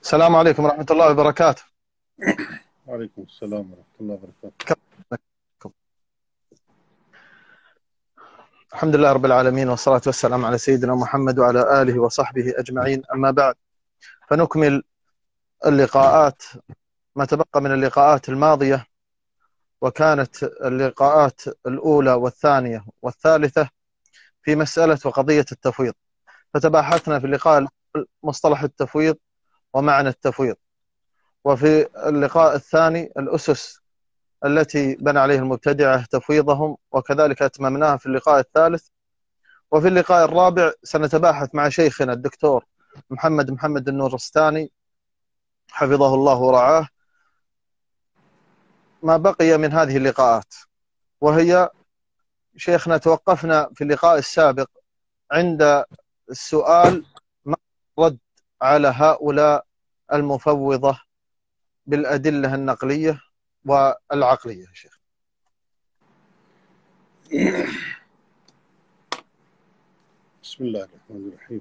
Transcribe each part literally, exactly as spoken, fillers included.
السلام عليكم ورحمة الله وبركاته. وعليكم السلام ورحمة الله وبركاته. كم- الحمد لله رب العالمين، والصلاة والسلام على سيدنا محمد وعلى آله وصحبه أجمعين. أما بعد، فنكمل اللقاءات، ما تبقى من اللقاءات الماضية، وكانت اللقاءات الأولى والثانية والثالثة في مسألة وقضية التفويض. فتباحثنا في اللقاء الأول مصطلح التفويض ومعنى التفويض، وفي اللقاء الثاني الأسس التي بنى عليه المبتدعة تفويضهم، وكذلك أتممناها في اللقاء الثالث. وفي اللقاء الرابع سنتباحث مع شيخنا الدكتور محمد محمد النورستاني حفظه الله ورعاه ما بقي من هذه اللقاءات. وهي شيخنا توقفنا في اللقاء السابق عند السؤال: ما رد على هؤلاء المفوضة بالأدلة النقلية والعقلية؟ شيخ. بسم الله الرحمن الرحيم.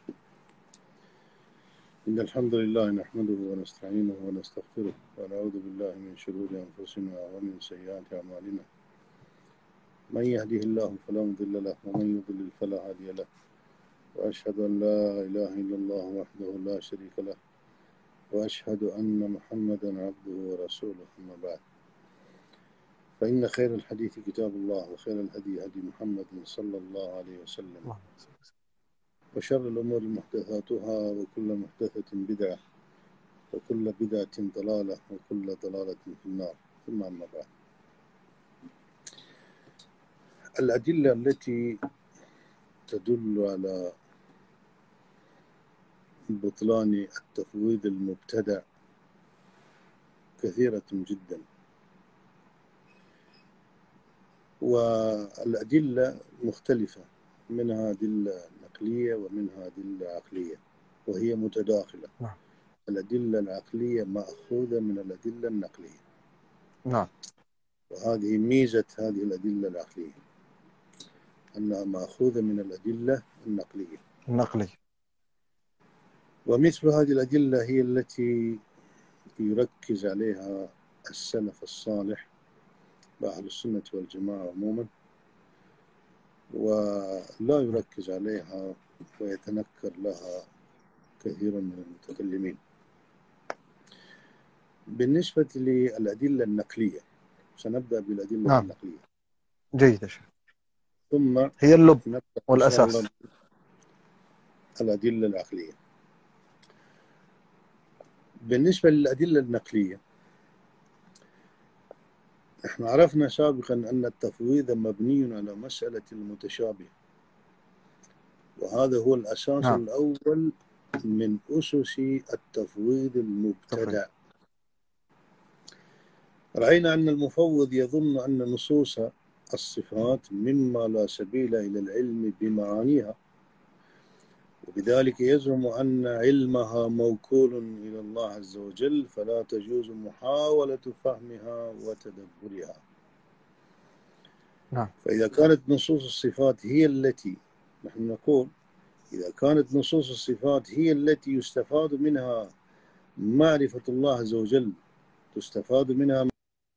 إن الحمد لله نحمده ونستعينه ونستغفره ونعوذ بالله من شرور أنفسنا ومن سيئات أعمالنا. من يهده الله فلا مضل له ومن يضلل فلا هادي له، وأشهد أن لا إله إلا الله وحده لا شريك له، وأشهد أن محمدا عبده ورسوله. أما بعد، فإن خير الحديث كتاب الله، وخير الهدي هدي محمد صلى الله عليه وسلم، وشر الأمور محدثاتها، وكل محدثة بدعة، وكل بدعة ضلالة، وكل ضلالة في النار. ثم أما بعد، الأدلة التي تدل على بطلان التفويض المبتدع كثيرة جدا، والأدلة مختلفة، منها أدلة نقلية ومنها أدلة عقلية، وهي متداخلة. نعم. الأدلة العقلية مأخوذة من الأدلة النقلية. نعم. وهذه ميزة هذه الأدلة العقلية، أنها مأخوذة من الأدلة النقلية. النقلي. ومثل هذه الأدلة هي التي يركز عليها السلف الصالح وأهل السنة والجماعة عموما، ولا يركز عليها ويتنكر لها كثير من المتكلمين. بالنسبة للأدلة النقلية، سنبدأ بالأدلة نعم. النقلية، جيد يا شيخ. ثم هي اللب نبدأ إن شاء والأساس. الله الأدلة العقلية. بالنسبة للأدلة النقلية، نحن عرفنا سابقا أن التفويض مبني على مسألة المتشابه، وهذا هو الأساس نعم. الأول من أسس التفويض المبتدع. تفويض. رأينا أن المفوض يظن أن نصوص الصفات مما لا سبيل إلى العلم بمعانيها، وبذلك يزعم أن علمها موكول إلى الله عز وجل، فلا تجوز محاولة فهمها وتدبرها. نعم. فإذا كانت نصوص الصفات هي التي، نحن نقول إذا كانت نصوص الصفات هي التي يستفاد منها معرفة الله عز وجل، تستفاد منها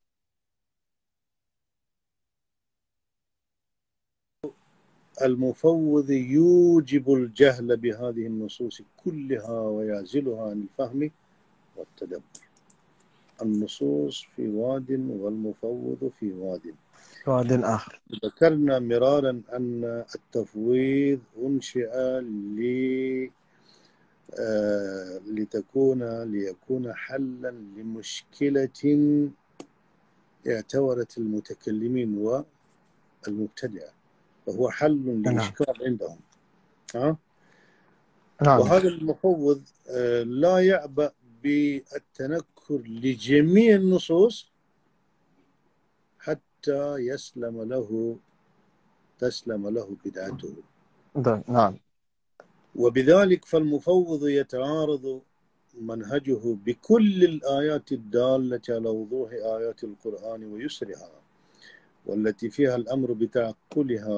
المفوض يوجب الجهل بهذه النصوص كلها ويعزلها عن الفهم والتدبر. النصوص في واد والمفوض في واد. واد آخر. ذكرنا مرارا أن التفويض أنشئ ل آه لتكون ليكون حلا لمشكلة اعتبرت المتكلمين والمبتدعة، وهو حل نعم. لإشكال عندهم. ها؟ نعم. وهذا المفوض آه لا يعبأ بالتنكر لجميع النصوص حتى يسلم له تسلم له بدعته. نعم. وبذلك فالمفوض يتعارض منهجه بكل الآيات الدالة على وضوح آيات القرآن ويسرها، والتي فيها الأمر بتعقلها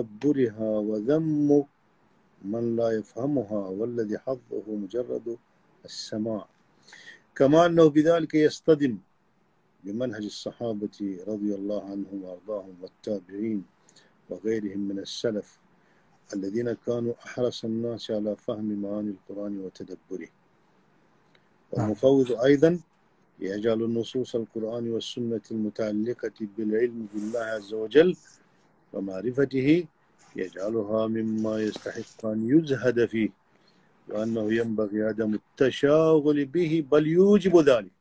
وتدبرها، وذم من لا يفهمها، والذي حظه مجرد السماع، كما أنه بذلك يصطدم بمنهج الصحابة رضي الله عنهم وأرضاهم والتابعين وغيرهم من السلف الذين كانوا أحرص الناس على فهم معاني القرآن وتدبره. والمفوض أيضا يجعل النصوص القرآن والسنة المتعلقة بالعلم بالله عز وجل ومعرفته يجعلها مما يستحق أن يزهد فيه، وأنه ينبغي عدم التشاغل به بل يوجب ذلك.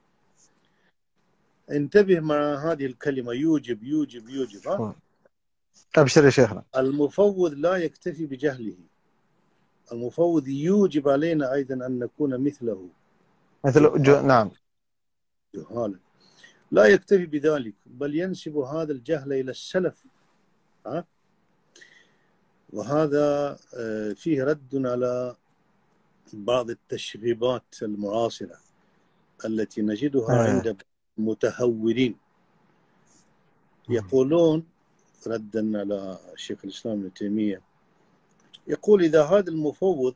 انتبه مع هذه الكلمة يوجب يوجب يوجب ها؟ أبشر يا شيخنا. المفوض لا يكتفي بجهله، المفوض يوجب علينا أيضا أن نكون مثله مثل جو... نعم جهالا. لا يكتفي بذلك بل ينسب هذا الجهل إلى السلف ها؟ وهذا فيه رد على بعض التشغيبات المعاصرة التي نجدها آه. عند المتهورين. يقولون ردا على الشيخ الإسلام ابن تيمية، يقول إذا هذا المفوض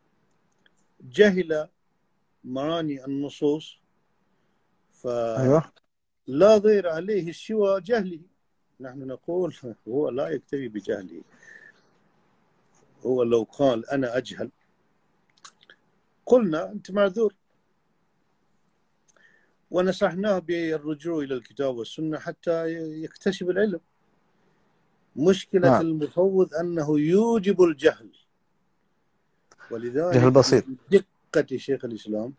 جهل معاني النصوص فلا أيوة. ضير عليه سوى جهله. نحن نقول هو لا يكتفي بجهله، هو لو قال أنا أجهل قلنا أنت معذور، ونصحناه بالرجوع إلى الكتاب والسنة حتى يكتسب العلم. مشكلة نعم. المفوض أنه يوجب الجهل، ولذلك جهل بسيط. دقة شيخ الإسلام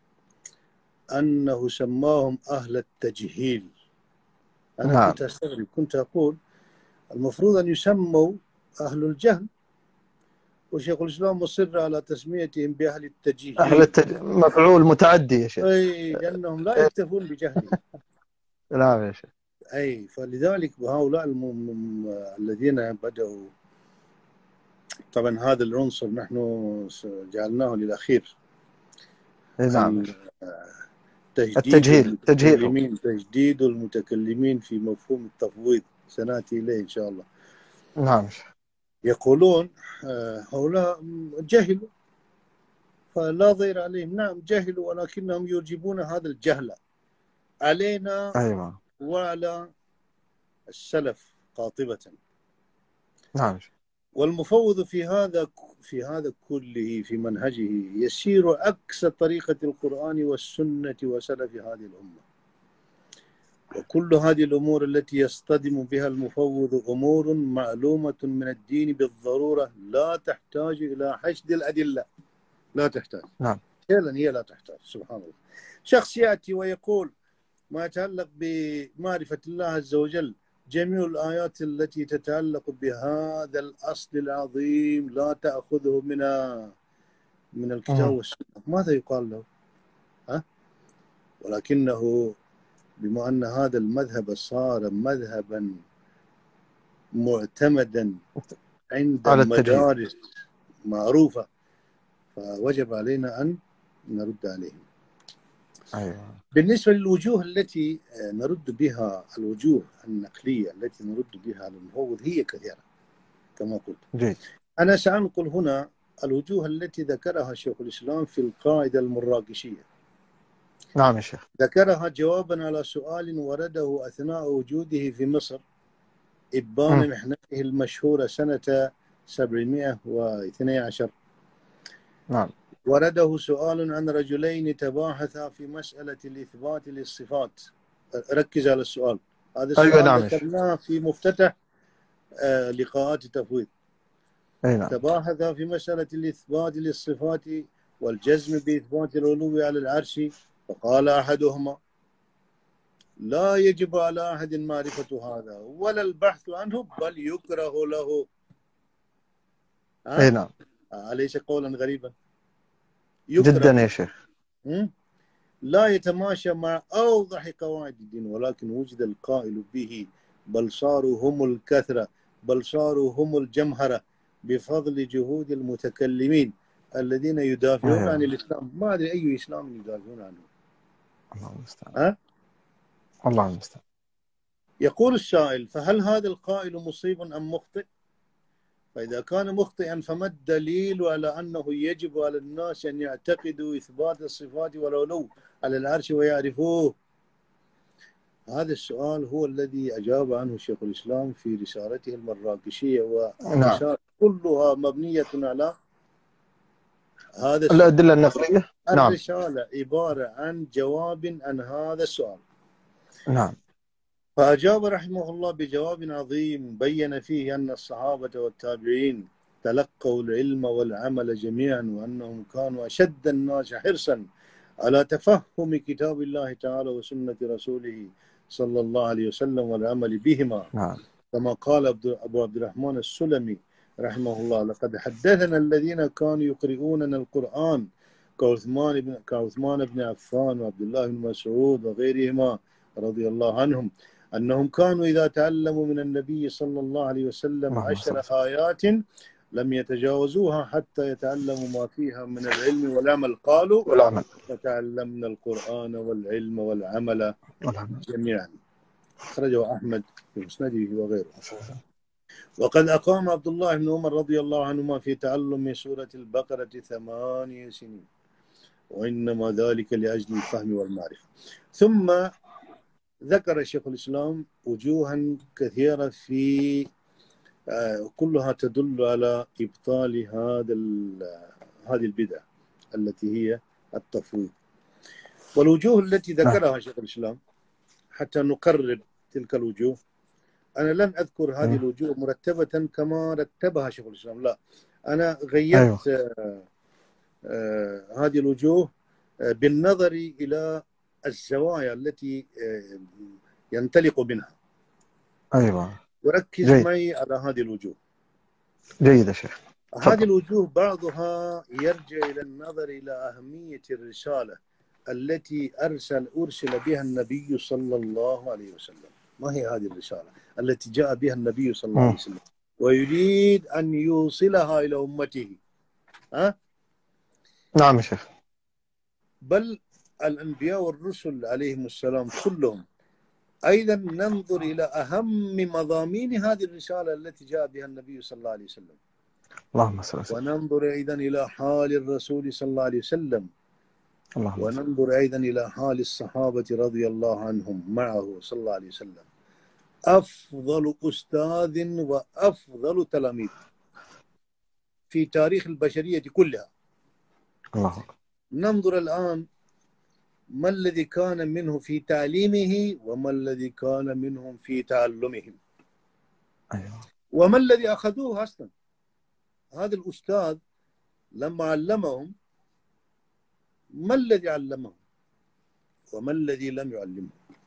أنه سماهم أهل التجهيل. أنا نعم. كنت أستغرب، كنت أقول المفروض أن يسموا أهل الجهل، وشيخ الإسلام مصر على تسميتهم بأهل التجهيل. أهل التج... مفعول متعدي يا شيخ. أي لأنهم لا يكتفون بجهله. نعم يا شيخ. أي فلذلك هؤلاء الم... الذين بدأوا، طبعا هذا العنصر نحن جعلناه للأخير. نعم. تجديد التجهيل المتكلمين تجديد المتكلمين في مفهوم التفويض سنأتي إليه إن شاء الله. نعم. يقولون هؤلاء جهلوا فلا ضير عليهم. نعم جهلوا، ولكنهم يوجبون هذا الجهل علينا أيوة. وعلى السلف قاطبة. نعم. والمفوض في هذا في هذا كله في منهجه يسير عكس طريقة القرآن والسنة وسلف هذه الأمة. وكل هذه الأمور التي يصطدم بها المفوض أمور معلومة من الدين بالضرورة، لا تحتاج إلى حشد الأدلة، لا تحتاج. نعم. فعلا هي لا تحتاج. سبحان الله. شخص يأتي ويقول ما يتعلق بمعرفة الله عز وجل، جميع الآيات التي تتعلق بهذا الأصل العظيم لا تأخذه من من الكتاب والسنة، ماذا يقال له؟ ها؟ ولكنه بما أن هذا المذهب صار مذهبا معتمدا عند المدارس معروفة، فوجب علينا أن نرد عليهم. أيوة. بالنسبة للوجوه التي نرد بها، الوجوه النقلية التي نرد بها على المفوض هي كثيرة كما قلت. جيد. أنا سأنقل هنا الوجوه التي ذكرها شيخ الإسلام في القاعدة المراكشية. نعم يا شيخ. ذكرها جوابا على سؤال ورده أثناء وجوده في مصر إبان محنته المشهورة سنة سبعمائة واثني عشر. نعم. ورده سؤال عن رجلين تباحثا في مسألة الإثبات للصفات. ركز على السؤال هذا. السؤال أيوة. نعم. ذكرناه في مفتتح آه لقاءات التفويض. نعم. تباحثا في مسألة الإثبات للصفات والجزم بإثبات العلو على العرش، فقال أحدهما لا يجب على أحد معرفة هذا ولا البحث عنه بل يكره له. أي نعم. أليس قولا غريبا؟ جدا يا شيخ. لا يتماشى مع أوضح قواعد الدين، ولكن وجد القائل به بل صاروا هم الكثرة بل صاروا هم الجمهرة بفضل جهود المتكلمين الذين يدافعون أيوة. عن الإسلام. ما أدري أي إسلام يدافعون عنه. الله المستعان. ها؟ الله المستعان. يقول السائل فهل هذا القائل مصيب أم مخطئ؟ فإذا كان مخطئا فما الدليل على أنه يجب على الناس أن يعتقدوا إثبات الصفات والعلو على العرش ويعرفوه؟ هذا السؤال هو الذي أجاب عنه شيخ الإسلام في رسالته المراكشية، والرسالة كلها مبنية على هذا السؤال. الأدلة النقلية. نعم. الرسالة عبارة عن جواب عن هذا السؤال. نعم. فأجاب رحمه الله بجواب عظيم بين فيه أن الصحابة والتابعين تلقوا العلم والعمل جميعا، وأنهم كانوا أشد الناس حرصا على تفهم كتاب الله تعالى وسنة رسوله صلى الله عليه وسلم والعمل بهما. نعم. كما قال أبو عبد الرحمن السلمي رحمه الله: لقد حدثنا الذين كانوا يقرؤوننا القرآن كعثمان بن كعثمان بن عفان وعبد الله بن مسعود وغيرهما رضي الله عنهم أنهم كانوا إذا تعلموا من النبي صلى الله عليه وسلم عشر آيات لم يتجاوزوها حتى يتعلموا ما فيها من العلم والعمل. قالوا: والعمل. فتعلمنا القرآن والعلم والعمل جميعا. أخرجه أحمد في مسنده وغيره. وقد أقام عبد الله بن عمر رضي الله عنهما في تعلم سورة البقرة ثمانية سنين، وإنما ذلك لأجل الفهم والمعرفة. ثم ذكر شيخ الإسلام وجوها كثيرة في كلها تدل على إبطال هذا هذه البدعة التي هي التفويض. والوجوه التي ذكرها شيخ الإسلام حتى نقرب تلك الوجوه، أنا لن أذكر هذه الوجوه مرتبة كما رتبها شيخ الإسلام، لا، أنا غيرت أيوة. آه آه هذه الوجوه آه بالنظر إلى الزوايا التي آه ينطلق منها. أيوة. وركز جيد. معي على هذه الوجوه. جيد يا شيخ. هذه الوجوه بعضها يرجع إلى النظر إلى أهمية الرسالة التي أرسل أرسل بها النبي صلى الله عليه وسلم. ما هي هذه الرسالة التي جاء بها النبي صلى الله عليه وسلم ويريد أن يوصلها إلى أمته؟ ها؟ نعم يا شيخ. بل الأنبياء والرسل عليهم السلام كلهم أيضا ننظر إلى أهم مضامين هذه الرسالة التي جاء بها النبي صلى الله عليه وسلم. اللهم صل وسلم. وننظر أيضا إلى حال الرسول صلى الله عليه وسلم. اللهم وننظر أيضا إلى حال الصحابة رضي الله عنهم معه صلى الله عليه وسلم. أفضل أستاذ وأفضل تلاميذ في تاريخ البشرية كلها. الله. ننظر الآن ما الذي كان منه في تعليمه وما الذي كان منهم في تعلمهم. أيوة. وما الذي أخذوه أصلا. هذا الأستاذ لما علمهم ما الذي علمهم وما الذي لم يعلمهم.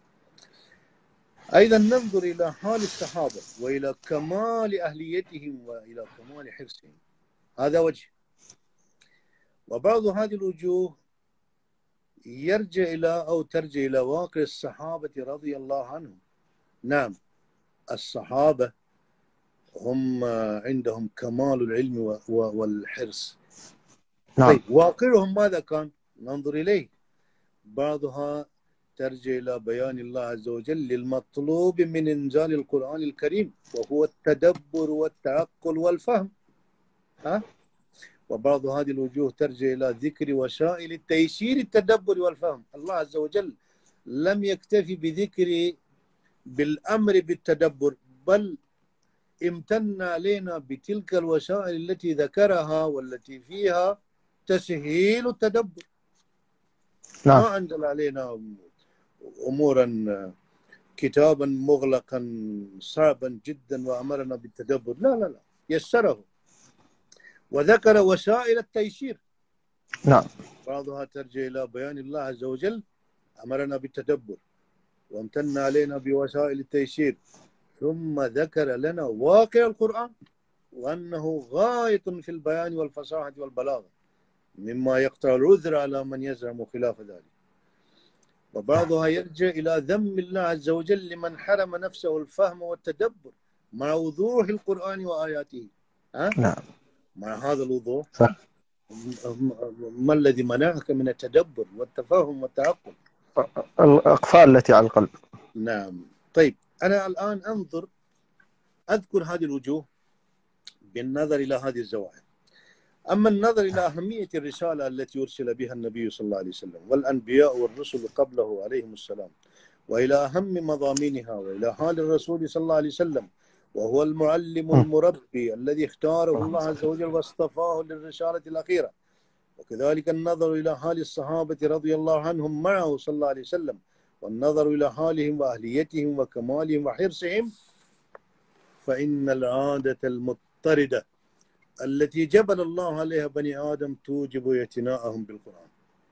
أيضا ننظر إلى حال الصحابة وإلى كمال أهليتهم وإلى كمال حرصهم. هذا وجه. وبعض هذه الوجوه يرجع إلى أو ترجع إلى واقع الصحابة رضي الله عنهم. نعم، الصحابة هم عندهم كمال العلم والحرص. نعم. طيب واقعهم ماذا كان؟ ننظر إليه. بعضها ترجع إلى بيان الله عز وجل للمطلوب من إنزال القرآن الكريم، وهو التدبر والتعقل والفهم. ها؟ وبعض هذه الوجوه ترجع إلى ذكر وسائل التيسير التدبر والفهم. الله عز وجل لم يكتفي بذكر بالأمر بالتدبر، بل امتن علينا بتلك الوسائل التي ذكرها والتي فيها تسهيل التدبر. نعم. ما أنزل علينا أمورا كتابا مغلقا صعبا جدا وأمرنا بالتدبر، لا لا لا، يسره وذكر وسائل التيسير. نعم. بعضها ترجع إلى بيان الله عز وجل أمرنا بالتدبر وامتن علينا بوسائل التيسير، ثم ذكر لنا واقع القرآن وأنه غاية في البيان والفصاحة والبلاغة مما يقطع العذر على من يزعم خلاف ذلك. وبعضها يرجع إلى ذم الله عز وجل لمن حرم نفسه الفهم والتدبر مع وضوح القرآن وآياته. ها؟ نعم. مع هذا الوضوح صح. ما الذي منعك من التدبر والتفاهم والتعقل؟ الأقفال التي على القلب. نعم. طيب أنا الآن أنظر أذكر هذه الوجوه بالنظر إلى هذه الزوايا. أما النظر إلى أهمية الرسالة التي أرسل بها النبي صلى الله عليه وسلم والأنبياء والرسل قبله عليهم السلام، وإلى أهم مضامينها، وإلى حال الرسول صلى الله عليه وسلم وهو المعلم المربي الذي اختاره الله عز وجل واصطفاه للرسالة الأخيرة، وكذلك النظر إلى حال الصحابة رضي الله عنهم معه صلى الله عليه وسلم، والنظر إلى حالهم وأهليتهم وكمالهم وحرصهم، فإن العادة المضطردة التي جبل الله عليها بني آدم توجب اعتناءهم بالقرآن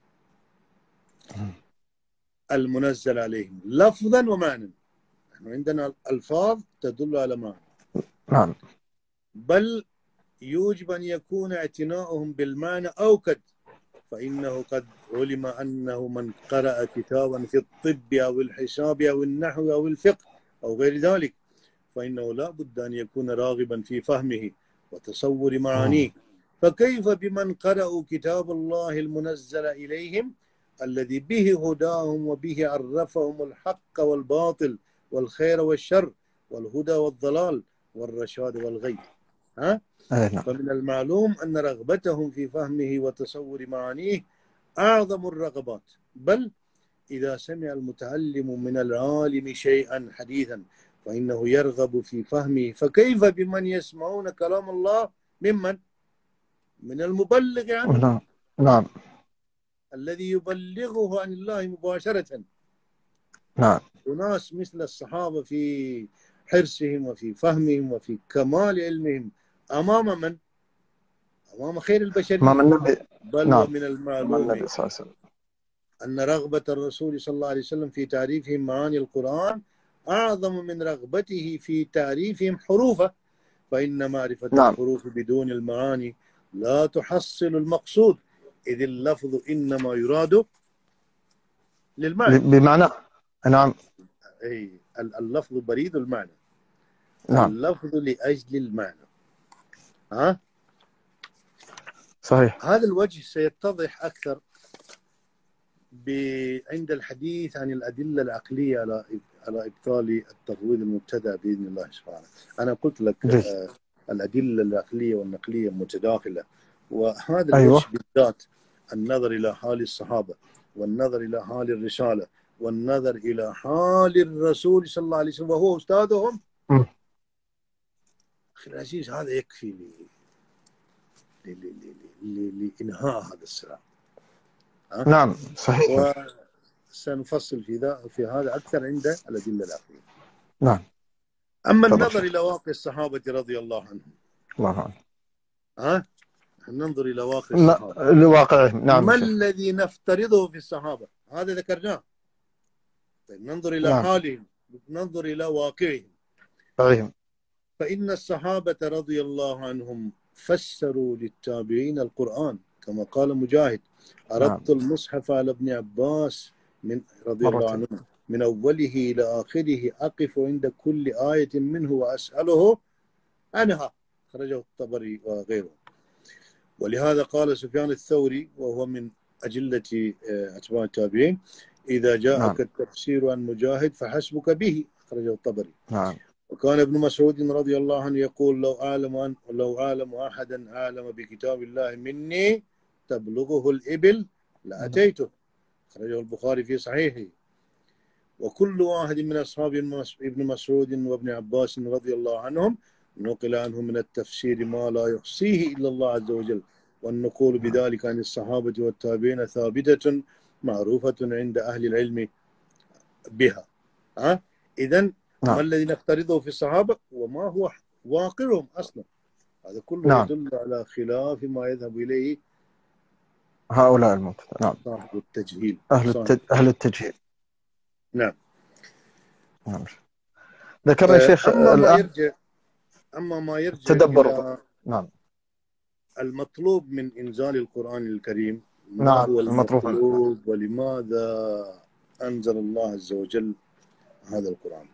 المنزل عليهم لفظا ومعنى. نحن عندنا ألفاظ تدل على معنى، نعم، بل يوجب أن يكون اعتناؤهم بالمعنى أوكد، فإنه قد علم أنه من قرأ كتابا في الطب أو الحساب أو النحو أو الفقه أو غير ذلك فإنه لا بد أن يكون راغبا في فهمه وتصور معانيه، فكيف بمن قرأوا كتاب الله المنزل إليهم الذي به هداهم وبه عرفهم الحق والباطل والخير والشر والهدى والضلال والرشاد والغي. ها؟ فمن المعلوم أن رغبتهم في فهمه وتصور معانيه أعظم الرغبات، بل إذا سمع المتعلم من العالم شيئا حديثا فإنه يرغب في فهمه، فكيف بمن يسمعون كلام الله ممن؟ من المبلغ عنه. نعم نعم الذي يبلغه عن الله مباشرة. نعم. وناس مثل الصحابة في حرصهم وفي فهمهم وفي كمال علمهم أمام من؟ أمام خير البشرية، أمام النبي. بل نعم. ومن المعلوم أن رغبة الرسول صلى الله عليه وسلم في تعريفهم معاني القرآن أعظم من رغبته في تعريفهم حروفه، فإن معرفة نعم. الحروف بدون المعاني لا تحصل المقصود، إذ اللفظ إنما يراد للمعنى بمعنى. نعم. أي اللفظ بريد المعنى. نعم. اللفظ لأجل المعنى. ها؟ صحيح. هذا الوجه سيتضح أكثر عند الحديث عن الأدلة العقلية على على إبطال التفويض المبتدأ بإذن الله سبحانه. أنا قلت لك آه الأدلة العقلية والنقلية متداخلة، وهذا أيوة. الوجه بالذات النظر إلى حال الصحابة والنظر إلى حال الرسالة والنظر إلى حال الرسول صلى الله عليه وسلم وهو أستاذهم. م. أخي العزيز، هذا يكفي لإنهاء هذا الصراع. نعم صحيح. وسنفصل في ذا في هذا أكثر عند الأدلة العقلية. نعم. أما النظر إلى واقع الصحابة رضي الله عنهم. الله عنهم. ها؟ ننظر إلى واقع الصحابة. لواقعهم. نعم. ما الذي نفترضه في الصحابة؟ هذا ذكرناه. طيب ننظر إلى نعم. حالهم، ننظر إلى واقعهم. صحيح. فإن الصحابة رضي الله عنهم فسروا للتابعين القرآن كما قال مجاهد: أردت نعم. المصحف على ابن عباس من رضي الله عنه من أوله إلى آخره أقف عند كل آية منه وأسأله عنها. خرجه الطبري وغيره. ولهذا قال سفيان الثوري وهو من أجلة أتباع التابعين: إذا جاءك نعم. التفسير عن مجاهد فحسبك به. خرجه الطبري. نعم. وكان ابن مسعود رضي الله عنه يقول: لو أعلم أن لو أعلم أحدا أعلم بكتاب الله مني تبلغه الإبل لأتيته. خرجه البخاري في صحيحه. وكل واحد من أصحاب ابن مسعود وابن عباس رضي الله عنهم نقل عنه من التفسير ما لا يحصيه إلا الله عز وجل، والنقول بذلك عن الصحابة والتابعين ثابتة معروفة عند أهل العلم بها. ها؟ إذن نعم. ما الذي نفترضه في الصحابة وما هو واقعهم أصلا؟ هذا كله نعم. يدل على خلاف ما يذهب إليه هؤلاء المبتدع. نعم. صاحب التجهيل. أهل, التج... أهل التجهيل. نعم. نعم. ذكرنا يا شيخ أما ما يرجع أما ما يرجع تدبر. إلى نعم. المطلوب من إنزال القرآن الكريم. ما نعم. هو المطلوب ولماذا أنزل الله عز وجل هذا القرآن؟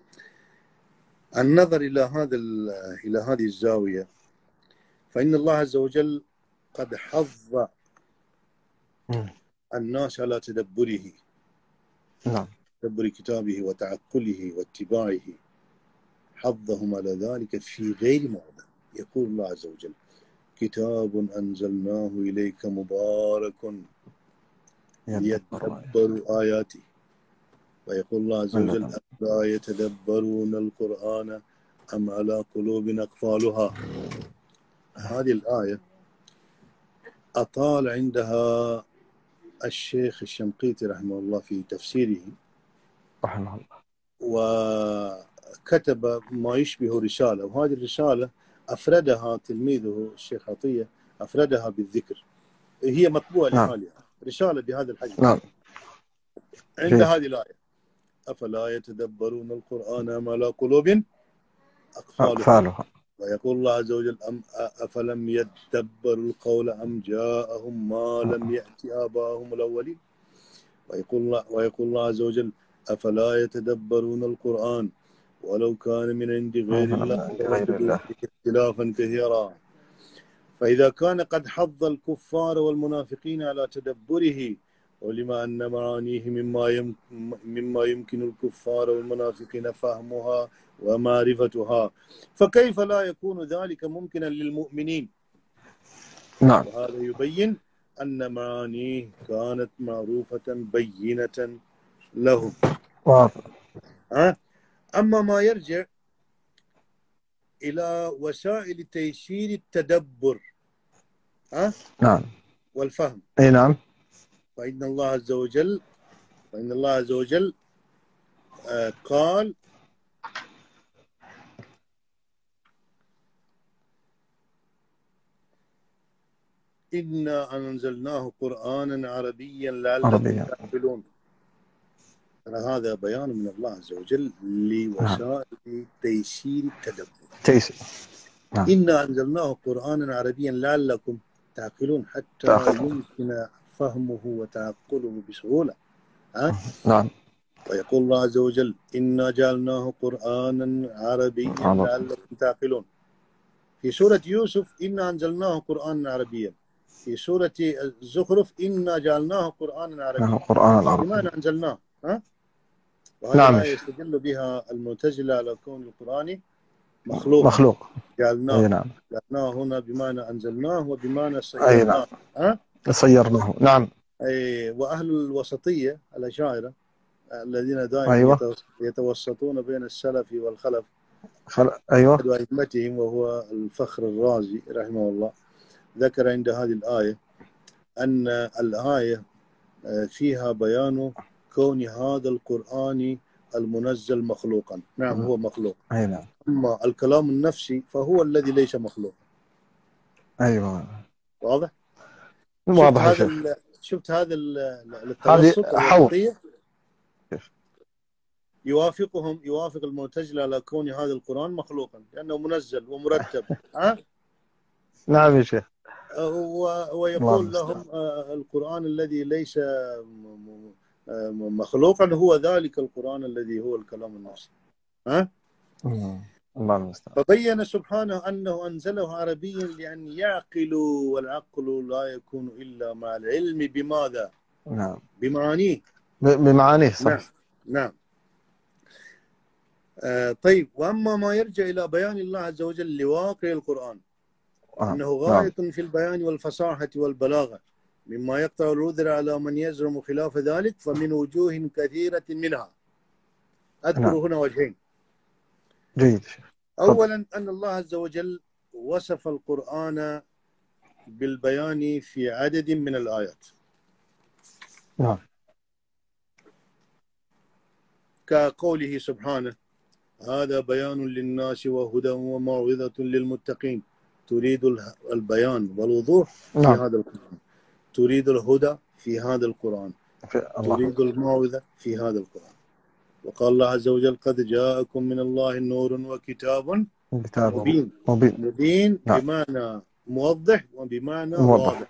النظر إلى هذا إلى هذه الزاوية، فإن الله عز وجل قد حظ الناس على تدبره. نعم. تدبر كتابه وتعقله واتباعه، حظهم على ذلك في غير موضع. يقول الله عز وجل كتاب أنزلناه إليك مبارك ليتدبروا آياته. ويقول الله عز وجل أفلا يتدبرون القرآن أم على قلوب أقفالها. هذه الآية أطال عندها الشيخ الشنقيطي رحمه الله في تفسيره رحمه الله، وكتب ما يشبه رسالة، وهذه الرسالة أفردها تلميذه الشيخ عطية، أفردها بالذكر، هي مطبوعة نعم. لحالها، رسالة بهذا الحجم. نعم. عند هذه الآية أفلا يتدبرون القرآن أم على قلوب أقفالها. أقفالها. ويقول الله عز وجل أم أفلم يتدبروا القول أم جاءهم ما لم يأت آباءهم الأولين. ويقول الله, ويقول الله عز وجل أفلا يتدبرون القرآن ولو كان من عند غير الله لوجدوا فيه اختلافا كثيرا. فإذا كان قد حض الكفار والمنافقين على تدبره، ولما أن معانيه مما مما يمكن الكفار والمنافقين فهمها ومعرفتها، فكيف لا يكون ذلك ممكنا للمؤمنين؟ نعم. وهذا يبين أن معانيه كانت معروفة بينة لهم. أه؟ أما ما يرجع إلى وسائل تيسير التدبر أه؟ نعم. والفهم، أي نعم. فإن الله عز وجل فإن الله عز وجل آه قال إنا أنزلناه قرآنا عربيا لعلكم تعقلون. هذا بيان من الله عز وجل لوسائل نعم. تيسير التدبر. تيسير. نعم. إنا أنزلناه قرآنا عربيا لعلكم تعقلون، حتى تعقل. يمكن فهمه وتعقله بسهولة. ها؟ نعم. ويقول الله عز وجل إنا جعلناه قرآنا عربيا لعلكم تعقلون. في سورة يوسف إنا أنزلناه قرآنا عربيا. في سورة الزخرف إنا جعلناه قرآنا عربيا. قرآن عربي. بمعنى أنزلناه. ها؟ وهذا نعم. لا يستدل بها المعتزلة على كون القرآن مخلوق. مخلوق. جعلناه. نعم. جعلناه هنا بمعنى أنزلناه وبمعنى صيرناه. نعم. ها؟ صيرناه. نعم. أي. وأهل الوسطية الأشاعرة الذين دائما أيوة. يتوسطون بين السلف والخلف، خل... أيوة. أحد أئمتهم وهو الفخر الرازي رحمه الله ذكر عند هذه الآية أن الآية فيها بيان كون هذا القرآن المنزل مخلوقا. نعم هو مخلوق. أي نعم. أما الكلام النفسي فهو الذي ليس مخلوقا. أيوة. واضح؟ واضح يا شفت شيخ. هذا شفت هذا التوسط الوسطية يوافقهم يوافق المعتزلة على كون هذا القرآن مخلوقا لأنه منزل ومرتب. ها؟ نعم يا شيخ. ويقول لهم القرآن الذي ليس مخلوقا هو ذلك القرآن الذي هو الكلام النفسي. ها؟ الله المستعان. فبين سبحانه أنه أنزله عربيا لأن يعقلوا، والعقل لا يكون إلا مع العلم بماذا؟ نعم. بمعانيه. بمعانيه صح. نعم. نعم. آه طيب، وأما ما يرجع إلى بيان الله عز وجل لواقع القرآن آه. أنه غاية نعم. في البيان والفصاحة والبلاغة مما يقطع العذر على من يزعم خلاف ذلك، فمن وجوه كثيرة منها أذكر نعم. هنا وجهين. جيد. أولا أن الله عز وجل وصف القرآن بالبيان في عدد من الآيات. نعم. كقوله سبحانه هذا بيان للناس وهدى وموعظة للمتقين. تريد البيان والوضوح في نعم. هذا القرآن. تريد الهدى في هذا القرآن. تريد الموعظة في هذا القرآن. وقال الله عز وجل قد جاءكم من الله نور وكتاب مبين. مبين, مبين نعم. بمعنى موضح وبمعنى موضح. واضح.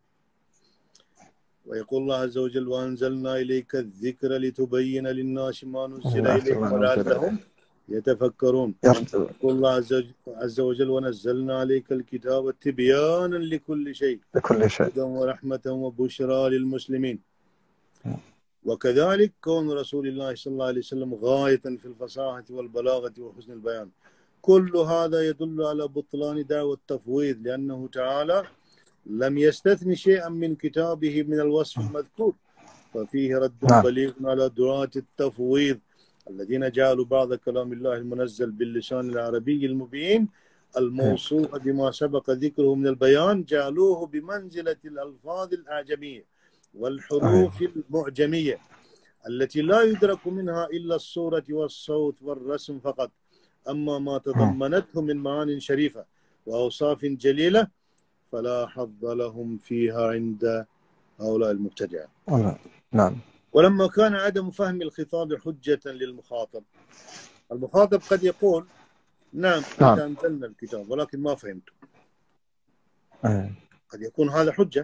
ويقول الله عز وجل وأنزلنا إليك الذكر لتبين للناس ما نزل إليهم ولعلهم يتفكرون. يقول الله عز وجل ونزلنا عليك الكتاب تبيانا لكل شيء لكل شيء هدى ورحمة وبشرى للمسلمين. وكذلك كون رسول الله صلى الله عليه وسلم غاية في الفصاحة والبلاغة وحسن البيان. كل هذا يدل على بطلان دعوى التفويض، لأنه تعالى لم يستثني شيئا من كتابه من الوصف المذكور، ففيه رد نعم. بليغ على دعاة التفويض الذين جعلوا بعض كلام الله المنزل باللسان العربي المبين الموصوف بما سبق ذكره من البيان، جعلوه بمنزلة الألفاظ الأعجمية والحروف المعجمية التي لا يدرك منها إلا الصورة والصوت والرسم فقط، أما ما تضمنته من معان شريفة وأوصاف جليلة فلا حظ لهم فيها عند هؤلاء المبتدعة. نعم. ولما كان عدم فهم الخطاب حجة للمخاطب، المخاطب قد يقول نعم نعم. أنت أنزلنا الكتاب ولكن ما فهمته، أيه. قد يكون هذا حجة.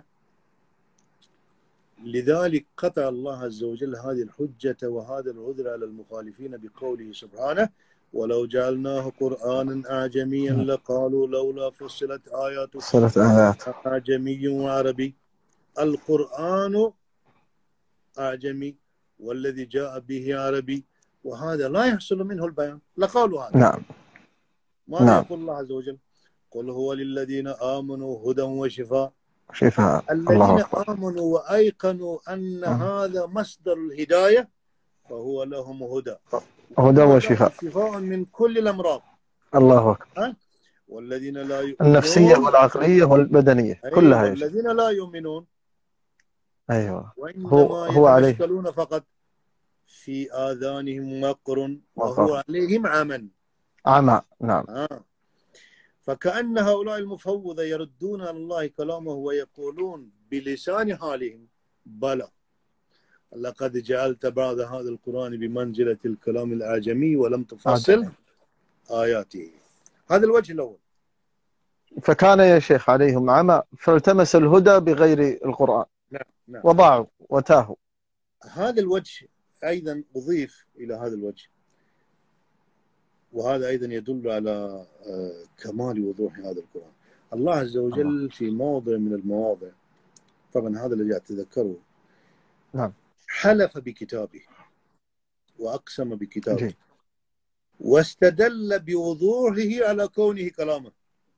لذلك قطع الله عز وجل هذه الحجة وهذا العذر على المخالفين بقوله سبحانه: ولو جعلناه قرآنا أعجميا لقالوا لولا فصلت آياته فصلت آيات أعجمي وعربي. القرآن أعجمي والذي جاء به عربي، وهذا لا يحصل منه البيان، لقالوا هذا. نعم. ماذا نعم. يقول الله عز وجل؟ قل هو للذين آمنوا هدى وشفاء. شفاء. الذين آمنوا وأيقنوا أن هذا مصدر الهداية فهو لهم هدى هدى وشفاء، شفاء من كل الأمراض. الله أكبر. والذين لا يؤمنون، النفسية والعقلية والبدنية. أيوة. كلها. والذين لا يؤمنون أيوة. وإنما هو هو عليه يتمشكلون فقط في آذانهم وقر وهو عليهم عمى. عمى. نعم. آه. فكأن هؤلاء المفوضة يردون على الله كلامه ويقولون بلسان حالهم: بلى، لقد جعلت بعض هذا القرآن بمنزلة الكلام الأعجمي ولم تفصل آياته. هذا الوجه الأول. فكان يا شيخ عليهم عمى فالتمس الهدى بغير القرآن. نعم. نعم. وضاعوا وتاهوا. هذا الوجه أيضا أضيف إلى هذا الوجه، وهذا أيضا يدل على كمال وضوح هذا القرآن. الله عز وجل في موضع من المواضع، طبعا هذا الذي أتذكره، نعم، حلف بكتابه وأقسم بكتابه جي. واستدل بوضوحه على كونه كلامه.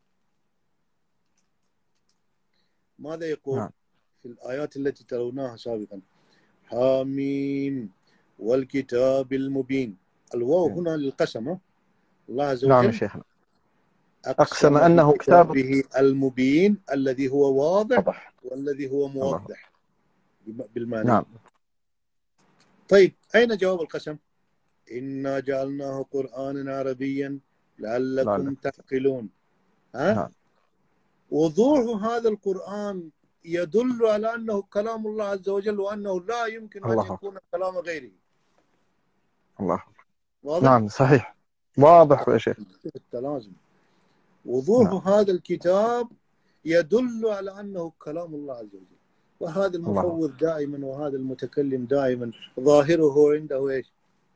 ماذا يقول؟ نعم. في الآيات التي تروناها سابقا: حاميم والكتاب المبين. الواو هنا للقسم. الله عز وجل نعم شيخنا أقسم أنه كتابه المبين الذي هو واضح وضح. والذي هو موضح بالمعنى. نعم. طيب أين جواب القسم؟ إنا جعلناه قرآنا عربيا لعلكم لا. تعقلون. ها؟ نعم. وضوح هذا القرآن يدل على أنه كلام الله عز وجل وأنه لا يمكن الله. أن يكون كلام غيره. الله. واضح؟ نعم صحيح، واضح يا شيخ. التلازم. وضوح نعم. هذا الكتاب يدل على أنه كلام الله عز وجل. وهذا المفوض دائما وهذا المتكلم دائما ظاهره عنده إيش؟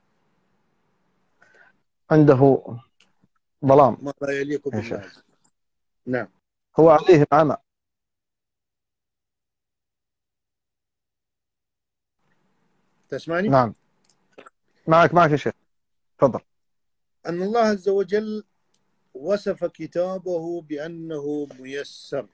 عنده ظلام، ما لا يليق بالله. نعم. هو عليه عمى. تسمعني؟ نعم معك معك يا شيخ، تفضل. أن الله عز وجل وصف كتابه بأنه ميسر.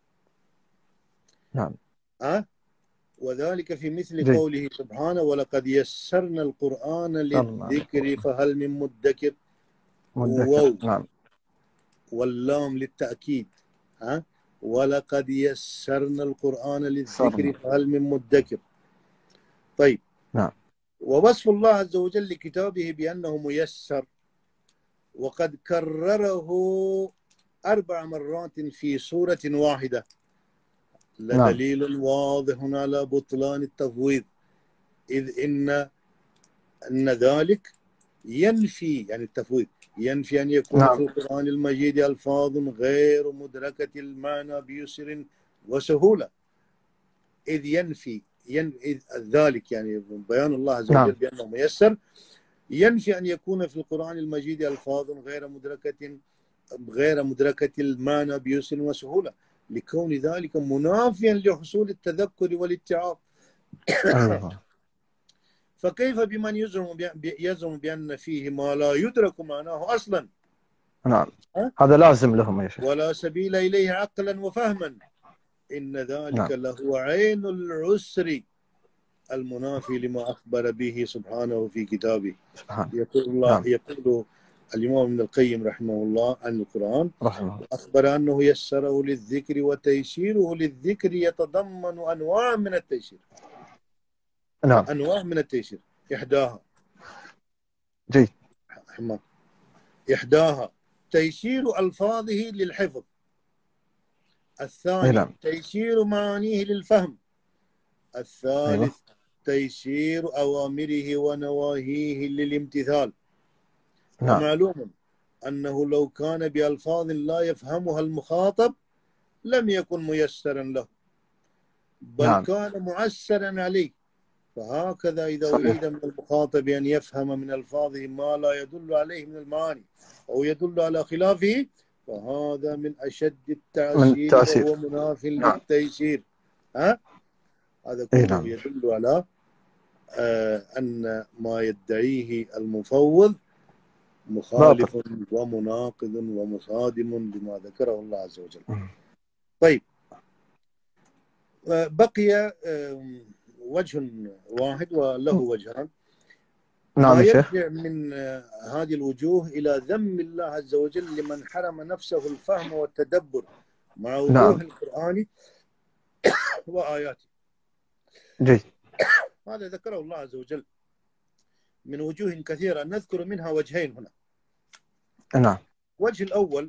نعم. أه؟ وذلك في مثل جي. قوله سبحانه: ولقد يسرنا القرآن للذكر فهل من مدكر. مدكر. نعم. واللام للتأكيد. ها أه؟ ولقد يسرنا القرآن للذكر صرنا. فهل من مدكر. طيب. نعم. ووصف الله عز وجل لكتابه بأنه ميسر وقد كرره أربع مرات في سورة واحدة لدليل نعم. واضح على بطلان التفويض، إذ إن أن ذلك ينفي، يعني التفويض ينفي أن يكون نعم. في القرآن المجيد ألفاظ غير مدركة المعنى بيسر وسهولة. إذ ينفي ين... إذ ذلك يعني بيان الله عز وجل نعم. بأنه ميسر ينفي أن يكون في القرآن المجيد ألفاظ غير مدركة غير مدركة المعنى بيسر وسهولة، لكون ذلك منافيا لحصول التذكر والاتعاظ. فكيف بمن يزعم يزعم بأن فيه ما لا يدرك معناه أصلا؟ نعم، هذا لازم لهم يا شيخ. ولا سبيل إليه عقلا وفهما، إن ذلك نعم. لهو عين العسر المنافي لما أخبر به سبحانه في كتابه. سبحان. يقول الله نعم. يقول الإمام ابن القيم رحمه الله عن القرآن: رحمه الله. أخبر أنه يسره للذكر وتيسيره للذكر يتضمن أنواع من التيسير. نعم. أنواع من التيسير، إحداها جيد. إحداها تيسير ألفاظه للحفظ. الثاني نعم. تيسير معانيه للفهم. الثالث أيوة. تيسير أوامره ونواهيه للامتثال. نعم. ومعلوم أنه لو كان بألفاظ لا يفهمها المخاطب لم يكن ميسرا له، بل نعم. كان معسرا عليه. فهكذا إذا صحيح. أريد من المخاطب أن يفهم من ألفاظه ما لا يدل عليه من المعاني أو يدل على خلافه، فهذا من أشد من التعسير التأثير. وهو مناف نعم. للتيسير. ها؟ هذا إيه كله نعم. يدل على آه أن ما يدعيه المفوض مخالف باطل. ومناقض ومصادم لما ذكره الله عز وجل. م. طيب، بقي وجه واحد وله وجهان. نعم ما يا شيخ. يرجع من هذه الوجوه إلى ذم الله عز وجل لمن حرم نفسه الفهم والتدبر مع وضوح نعم. القرآن وآياته. جيد. هذا ذكره الله عز وجل من وجوه كثيرة، نذكر منها وجهين هنا. نعم. الوجه الأول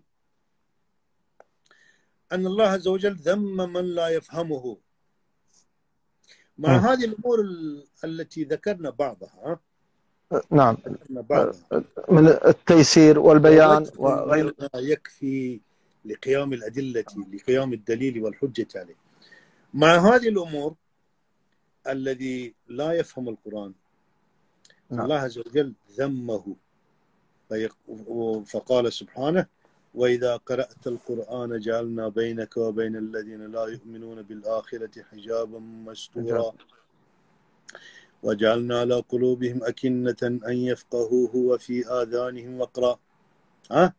أن الله عز وجل ذم من لا يفهمه مع م. هذه الأمور التي ذكرنا بعضها. نعم، ذكرنا بعضها من التيسير والبيان وغير. يكفي لقيام الأدلة، لقيام الدليل والحجة عليه. مع هذه الأمور الذي لا يفهم القرآن، نعم. الله عز وجل ذمه فقال سبحانه: وإذا قرأت القرآن جعلنا بينك وبين الذين لا يؤمنون بالآخرة حجابا مستورا وجعلنا على قلوبهم أكنة أن يفقهوه وفي آذانهم وقرا. ها؟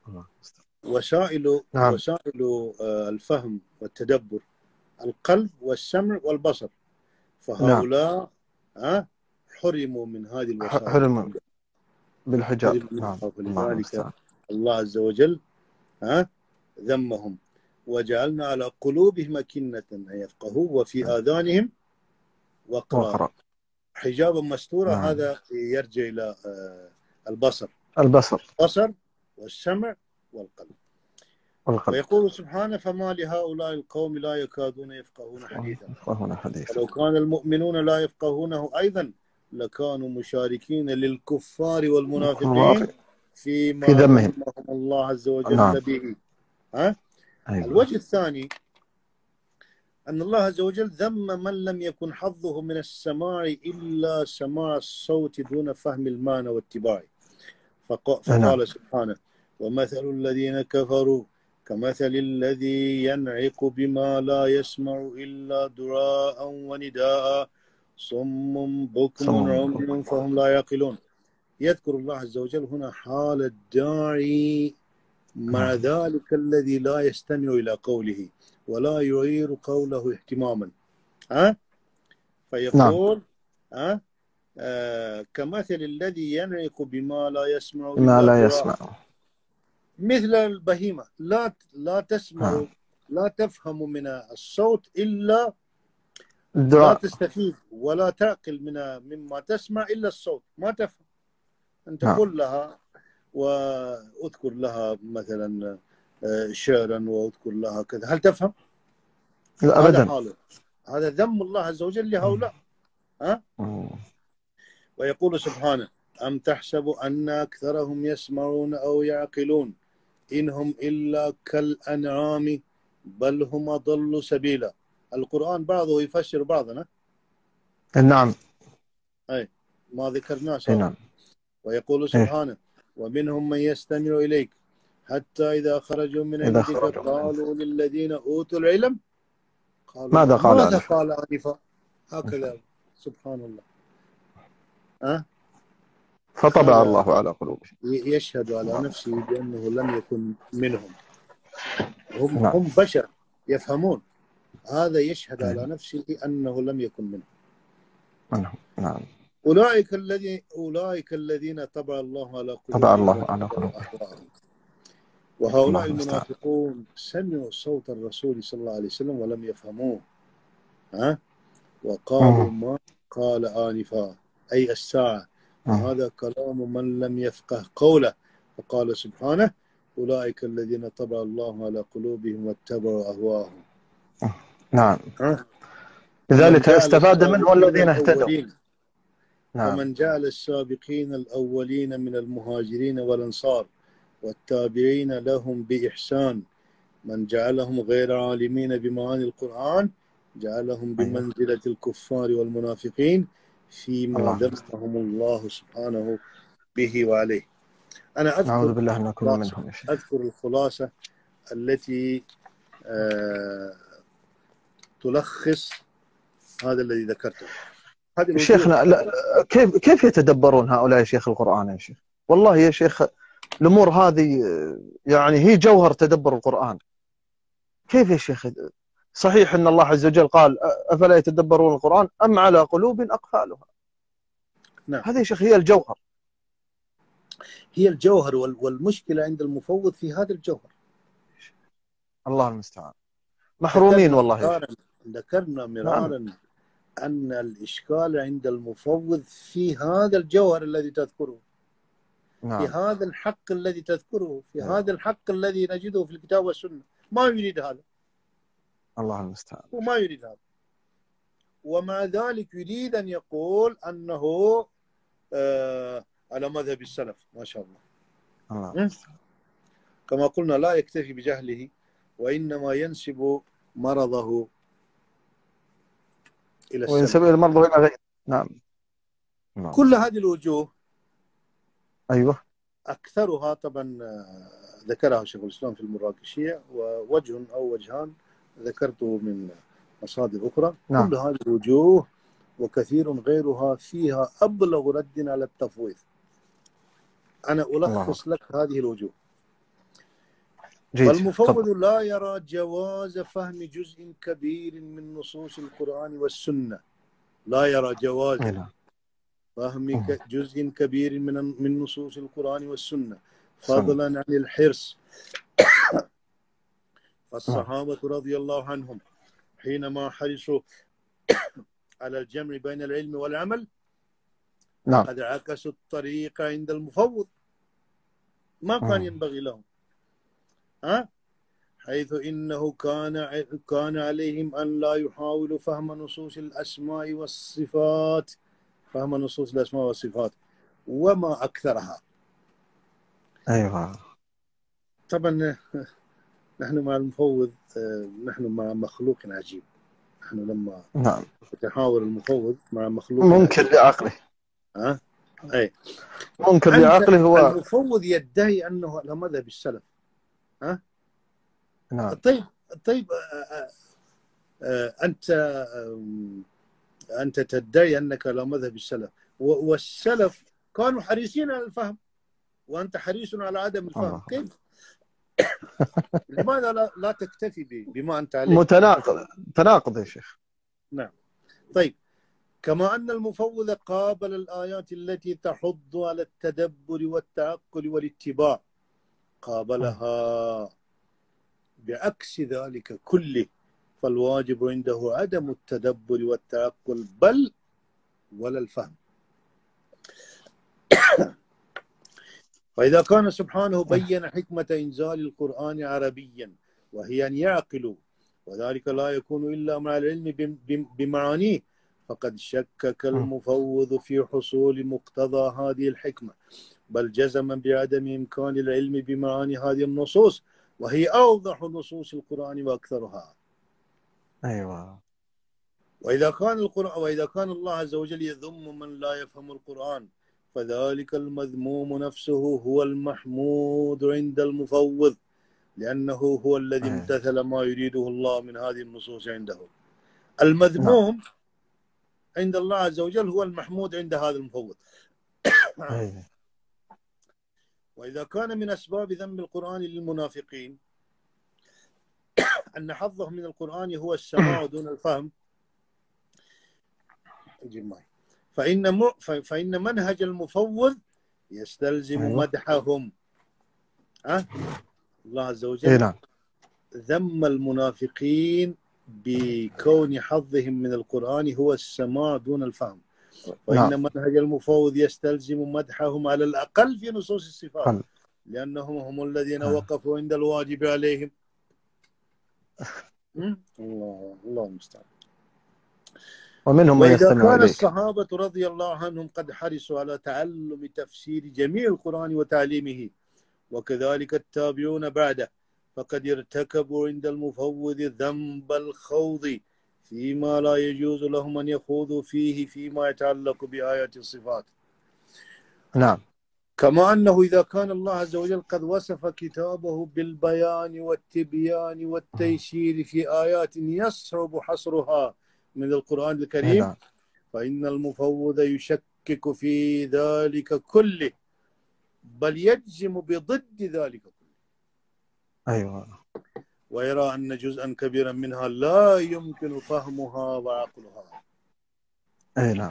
وسائل نعم. وسائل الفهم والتدبر القلب والسمع والبصر، فهؤلاء ها حرموا من هذه الوسائل، حرموا بالحجاب. نعم. ولذلك الله عز وجل ها ذمهم: وجعلنا على قلوبهم أكنة أن يفقهوا وفي آذانهم وقرا. حجابا مستورا. نعم. هذا يرجع إلى البصر البصر البصر والسمع والقلب. والقلب. ويقول سبحانه: فما لهؤلاء القوم لا يكادون يفقهون حديثا. ولو كان المؤمنون لا يفقهونه أيضا لكانوا مشاركين للكفار والمنافقين فيما ذمهم الله عز وجل. نعم. به. ها؟ أيوة. الوجه الثاني أن الله عز وجل ذم من لم يكن حظه من السماع إلا سماع الصوت دون فهم المعنى واتباعه. فقال سبحانه: ومثل الذين كفروا كمثل الذي ينعق بما لا يسمع إلا دعاء ونداء صم بكم عمي فهم لا يعقلون. يذكر الله عز وجل هنا حال الداعي مع ذلك الذي لا يستمع إلى قوله ولا يعير قوله اهتماما. ها؟ فيقول ها آه كمثل الذي ينعق بما لا يسمع ما لا يسمع، مثل البهيمة لا لا تسمع ها. لا تفهم من الصوت إلا الدعاء. لا تستفيد ولا تعقل من مما تسمع إلا الصوت، ما تفهم. أن تقول لها وأذكر لها مثلا شعرا وأذكر لها كذا، هل تفهم؟ لا أبدا. هذا حاله. هذا ذم الله عز وجل لهؤلاء. ها؟ ويقول سبحانه: أم تحسب أن أكثرهم يسمعون أو يعقلون إنهم إلا كالأنعام بل هم أضل سبيلا. القرآن بعضه يفسر بعضنا. نعم. أي ما ذكرناه. نعم. ويقول سبحانه: ومنهم من يستمع إليك حتى إذا خرجوا من عندك قالوا للذين أوتوا العلم قالوا ماذا قال ماذا قال آنفا. هكذا. سبحان الله. أه؟ فطبع هذا الله على قلوبهم. يشهد على نعم. نفسه بأنه لم يكن منهم. هم نعم. هم بشر يفهمون، هذا يشهد أيوة. على نفسه أنه لم يكن منهم. نعم. أولئك الذين أولئك الذين طبع الله على طبع قلوبهم الله على واتبعوا قلوبهم. أهواءهم. الله وهؤلاء المستعان. المنافقون سمعوا صوت الرسول صلى الله عليه وسلم ولم يفهموه، ها وقالوا مم. ما قال آنفا أي الساعة، مم. وهذا كلام من لم يفقه قوله. فقال سبحانه أولئك الذين طبع الله على قلوبهم واتبعوا أهواءهم. نعم. ها فمن لذلك جعل استفاد منه السابقين الذين اهتدوا. الأولين نعم. فمن جعل السابقين الأولين من المهاجرين والأنصار والتابعين لهم بإحسان، من جعلهم غير عالمين بمعاني القرآن جعلهم أيوة. بمنزلة الكفار والمنافقين فيما الله ذمهم الله سبحانه به وعليه. أنا نعوذ أذكر بالله أن نكون الخلاصة منهم يا شيخ. أذكر الخلاصة التي آه تلخص هذا الذي ذكرته. هذه الوجوه شيخنا، لا، كيف كيف يتدبرون هؤلاء يا شيخ القرآن يا شيخ؟ والله يا شيخ الأمور هذه يعني هي جوهر تدبر القرآن. كيف يا شيخ؟ صحيح أن الله عز وجل قال أفلا يتدبرون القرآن أم على قلوب أقفالها. نعم، هذه يا شيخ هي الجوهر. هي الجوهر، والمشكلة عند المفوض في هذا الجوهر. الله المستعان. محرومين ذكرنا والله يا مرارا شيخ. ذكرنا نعم. مرارا أن الإشكال عند المفوض في هذا الجوهر الذي تذكره، نعم. في هذا الحق الذي تذكره، في أيوة. هذا الحق الذي نجده في الكتاب والسنة. ما يريد هذا، الله المستعان. وما يريد هذا، ومع ذلك يريد أن يقول أنه آه على مذهب السلف. ما شاء الله. الله المستعان. كما قلنا لا يكتفي بجهله، وإنما ينسب مرضه إلى السلف، وينسب المرضى إلى غيره. نعم. نعم. كل هذه الوجوه أيوة. أكثرها طبعا ذكرها شيخ الإسلام في المراكشية، ووجه أو وجهان ذكرته من مصادر أخرى. نعم. كل هذه الوجوه وكثير غيرها فيها أبلغ رد على التفويض. أنا ألخص الله. لك هذه الوجوه. فالمفوض لا يرى جواز فهم جزء كبير من نصوص القرآن والسنة، لا يرى جواز إيه. فهم جزء كبير من من نصوص القرآن والسنة، فضلا عن الحرص. فالصحابة رضي الله عنهم حينما حرصوا على الجمع بين العلم والعمل نعم. قد عكسوا الطريق عند المفوض، ما كان ينبغي لهم، ها حيث إنه كان كان عليهم أن لا يحاولوا فهم نصوص الأسماء والصفات فهم نصوص الأسماء والصفات وما أكثرها. أيوة. طبعا نحن مع المفوض، نحن مع مخلوق عجيب. نحن لما نعم. يتحاور المفوض مع مخلوق منكر لعقله. ها أي منكر لعقله. هو المفوض يدعي أنه على مذهب السلف. ها نعم. طيب طيب أنت أنت تدعي أنك على مذهب السلف، والسلف كانوا حريصين على الفهم، وأنت حريص على عدم الفهم. كيف؟ لماذا لا, لا تكتفي بما أنت عليه؟ متناقض، تناقض يا شيخ. نعم. طيب، كما أن المفوض قابل الآيات التي تحض على التدبر والتعقل والاتباع، قابلها بعكس ذلك كله، فالواجب عنده عدم التدبر والتعقل بل ولا الفهم. فإذا كان سبحانه بين حكمة إنزال القرآن عربيا وهي أن يعقلوا، وذلك لا يكون إلا مع العلم بمعانيه، فقد شكك المفوض في حصول مقتضى هذه الحكمة، بل جزم بعدم إمكان العلم بمعاني هذه النصوص، وهي أوضح نصوص القرآن وأكثرها. أيوة. وإذا كان القرآن وإذا كان الله عز وجل يذم من لا يفهم القرآن، فذلك المذموم نفسه هو المحمود عند المفوض، لأنه هو الذي امتثل ما يريده الله من هذه النصوص عنده. المذموم عند الله عز وجل هو المحمود عند هذا المفوض. أي. وإذا كان من أسباب ذم القرآن للمنافقين أن حظهم من القرآن هو السماع دون الفهم، فإن م... فإن منهج المفوض يستلزم أيوة. مدحهم. أه؟ الله عز إي وجل نعم. ذم المنافقين بكون حظهم من القرآن هو السماع دون الفهم، وإن نعم. منهج المفوض يستلزم مدحهم على الأقل في نصوص الصفات، قل. لأنهم هم الذين آه. وقفوا عند الواجب عليهم. الله الله المستعان. ومنهم من وإذا يستمع كان إليك. الصحابة رضي الله عنهم قد حرصوا على تعلم تفسير جميع القرآن وتعليمه، وكذلك التابعون بعده، فقد ارتكبوا عند المفوض ذنب الخوض فيما لا يجوز لهم أن يخوضوا فيه فيما يتعلق بآيات الصفات. نعم. كما أنه إذا كان الله عز وجل قد وصف كتابه بالبيان والتبيان والتيسير في آيات يصعب حصرها من القرآن الكريم، نعم. فإن المفوض يشكك في ذلك كله، بل يجزم بضد ذلك كله. أيوة. ويرى أن جزءا كبيرا منها لا يمكن فهمها وعقلها. أي نعم.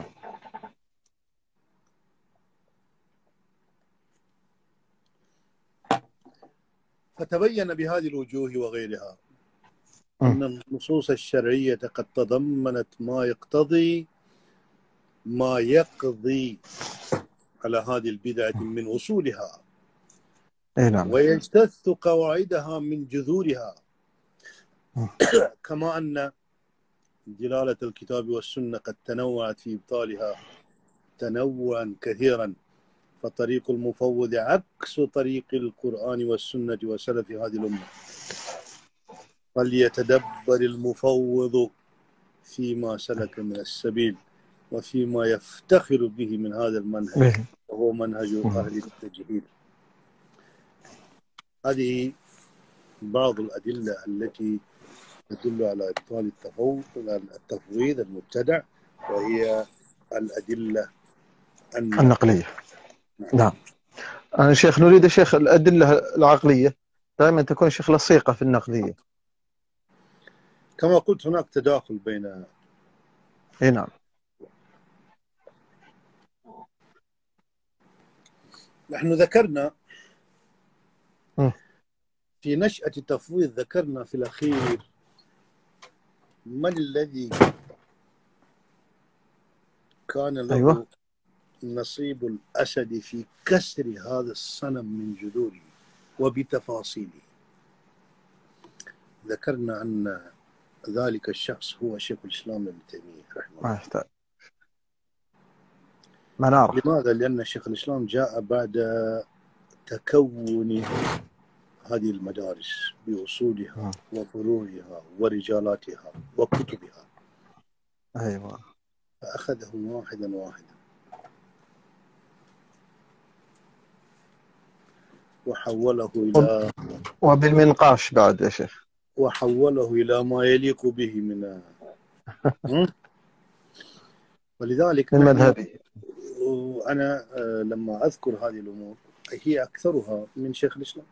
فتبين بهذه الوجوه وغيرها م. أن النصوص الشرعية قد تضمنت ما يقتضي ما يقضي على هذه البدعة من أصولها، أي نعم. ويجتث قواعدها من جذورها، م. كما أن دلالة الكتاب والسنة قد تنوعت في إبطالها تنوعا كثيرا، فطريق المفوض عكس طريق القرآن والسنة وسلف هذه الأمة. فليتدبر المفوض فيما سلك من السبيل وفيما يفتخر به من هذا المنهج، به. وهو منهج أهل التجهيل. هذه بعض الأدلة التي تدل على إبطال التفويض المبتدع، وهي الأدلة النقلية. نعم. أنا شيخ نريد يا شيخ الأدلة العقلية دائما تكون شيخ لصيقة في النقلية. كما قلت هناك تداخل بين. اي نعم. نحن ذكرنا م. في نشأة التفويض، ذكرنا في الأخير من الذي كان له أيوة. نصيب الأسد في كسر هذا الصنم من جذوره وبتفاصيله. ذكرنا أن ذلك الشخص هو شيخ الإسلام ابن تيمية رحمه الله. ما يحتاج ما نعرف. لماذا؟ لأن شيخ الإسلام جاء بعد تكون هذه المدارس بأصولها وفروعها ورجالاتها وكتبها. أيوة. فأخذهم واحدا واحدا وحوله إلى وبالمنقاش بعد يا شيخ، وحوله إلى ما يليق به من ولذلك من مذهبه. أنا لما أذكر هذه الأمور هي أكثرها من شيخ الإسلام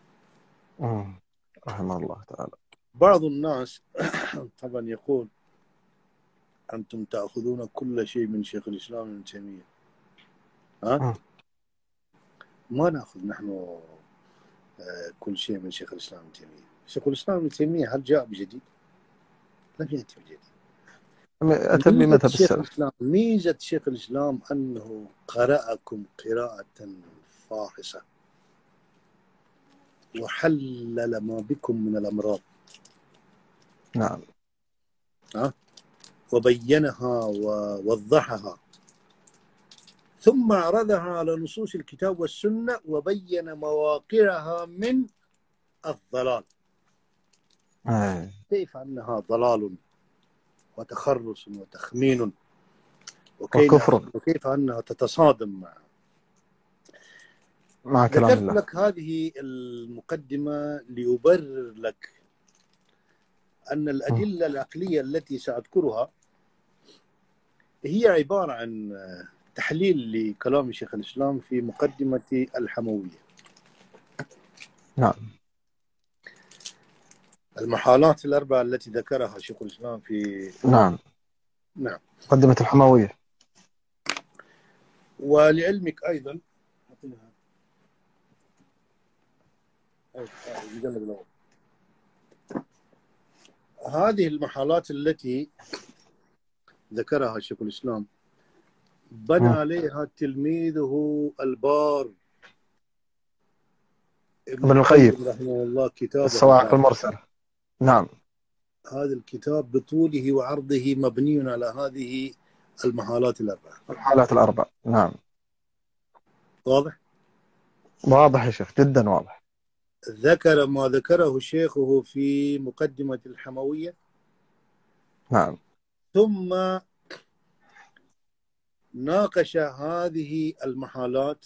رحمه الله تعالى. بعض الناس طبعا يقول أنتم تأخذون كل شيء من شيخ الإسلام ابن تيمية. ها؟ ما نأخذ نحن كل شيء من شيخ الإسلام ابن تيمية. شيخ الإسلام ابن تيمية هل جاء بجديد؟ لم يأتي بجديد. أتى بمذهب السلف. ميزة شيخ الإسلام أنه قرأكم قراءة فاحصة وحلل ما بكم من الأمراض. نعم. ها؟ وبينها ووضحها، ثم عرضها على نصوص الكتاب والسنة وبين مواقعها من الضلال. أي. كيف أنها ضلال وتخرص وتخمين، وكفر، وكيف أنها تتصادم مع مع كلام ذكرت الله. لك هذه المقدمة لأبرر لك أن الأدلة العقلية التي سأذكرها هي عبارة عن تحليل لكلام شيخ الإسلام في مقدمة الحموية. نعم. المحالات الأربعة التي ذكرها شيخ الإسلام في نعم نعم مقدمة الحموية. ولعلمك أيضا المجلد الأول، هذه المحالات التي ذكرها شيخ الإسلام بنى م. عليها تلميذه البار ابن ابن القيم القيم رحمه الله كتابه الصواعق هذا. المرسلة. نعم. هذا الكتاب بطوله وعرضه مبني على هذه المحالات الأربعة. الحالات الأربع. نعم. واضح؟ واضح يا شيخ، جدا واضح. ذكر ما ذكره شيخه في مقدمة الحموية، نعم. ثم ناقش هذه المحالات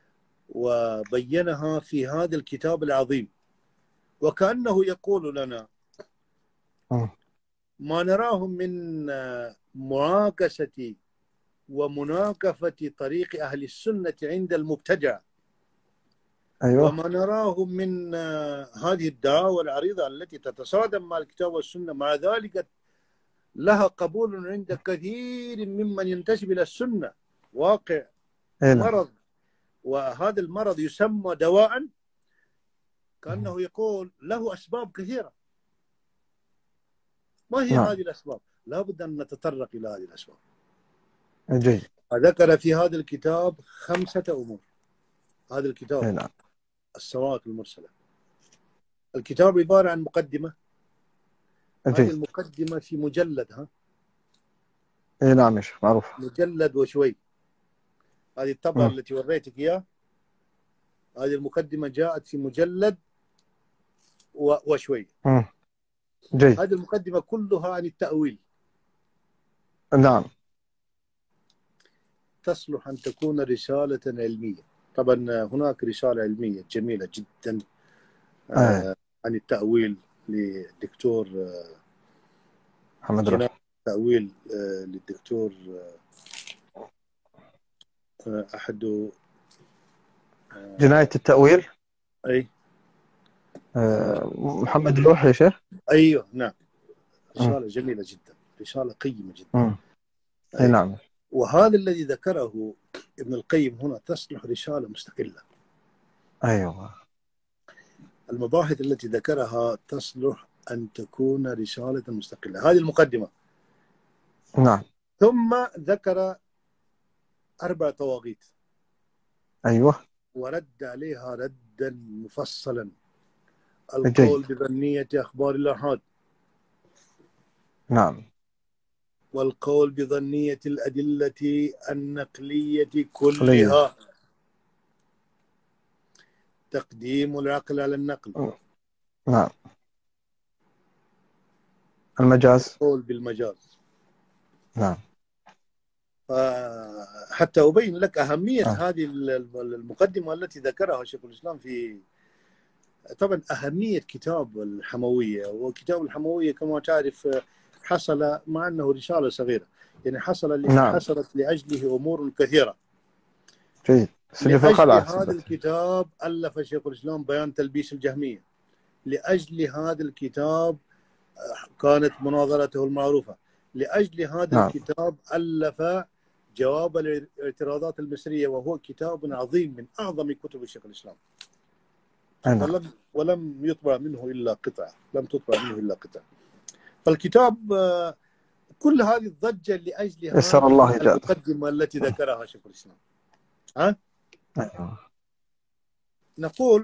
وبينها في هذا الكتاب العظيم، وكأنه يقول لنا م. ما نراه من معاكسة ومناكفة طريق أهل السنة عند المبتدع، أيوه. وما نراه من هذه الدعاوى العريضة التي تتصادم مع الكتاب والسنة، مع ذلك لها قبول عند كثير ممن ينتسب إلى السنة. واقع هنا. مرض، وهذا المرض يسمى دواء، كأنه يقول له أسباب كثيرة. ما هي نعم. هذه الأسباب؟ لا بد أن نتطرق إلى هذه الأسباب. جيد. ذكر في هذا الكتاب خمسة أمور. هذا الكتاب هنا. الصواعق المرسلة، الكتاب عبارة عن مقدمة. هذه جيد. المقدمة في مجلد، ها اي نعم يا شيخ، معروف. مجلد وشوي. هذه الطبعة م. التي وريتك إياه، هذه المقدمة جاءت في مجلد وشوي. م. جيد. هذه المقدمة كلها عن التأويل. نعم. تصلح أن تكون رسالة علمية. طبعا هناك رسالة علمية جميلة جدا آه. عن التأويل للدكتور محمد جناية رفع. التأويل للدكتور أحد جناية التأويل. أي آه. محمد الوحي يا شيخ. أيوه نعم، رسالة م. جميلة جدا، رسالة قيمة جدا. م. اي نعم. وهذا الذي ذكره ابن القيم هنا تصلح رسالة مستقلة. أيوه. المباحث التي ذكرها تصلح أن تكون رسالة مستقلة. هذه المقدمة. نعم. ثم ذكر أربع طواغيت. أيوه. ورد عليها ردا مفصلا. جيد. القول بظنية أخبار الآحاد، نعم. والقول بظنية الأدلة النقلية قليل. كلها، تقديم العقل على النقل. نعم. المجاز. القول بالمجاز. نعم. حتى أبين لك أهمية آه. هذه المقدمة التي ذكرها شيخ الإسلام في طبعا أهمية كتاب الحموية. وكتاب الحموية كما تعرف حصل، مع أنه رسالة صغيرة، يعني حصل نعم. حصلت لأجله أمور كثيرة. جيد. سجل في لأجل القلعة. هذا الكتاب ألف شيخ الإسلام بيان تلبيس الجهمية. لأجل هذا الكتاب كانت مناظرته المعروفة. لأجل هذا نعم. الكتاب ألف جواب الاعتراضات المصرية، وهو كتاب عظيم من أعظم كتب الشيخ الإسلام. نعم. ولم ولم يطبع منه إلا قطعة، لم تطبع منه إلا قطعة. فالكتاب كل هذه الضجة لأجل يسر هذه الله جاء. المقدمة التي ذكرها شيخ الإسلام. ها؟ أيوه. نقول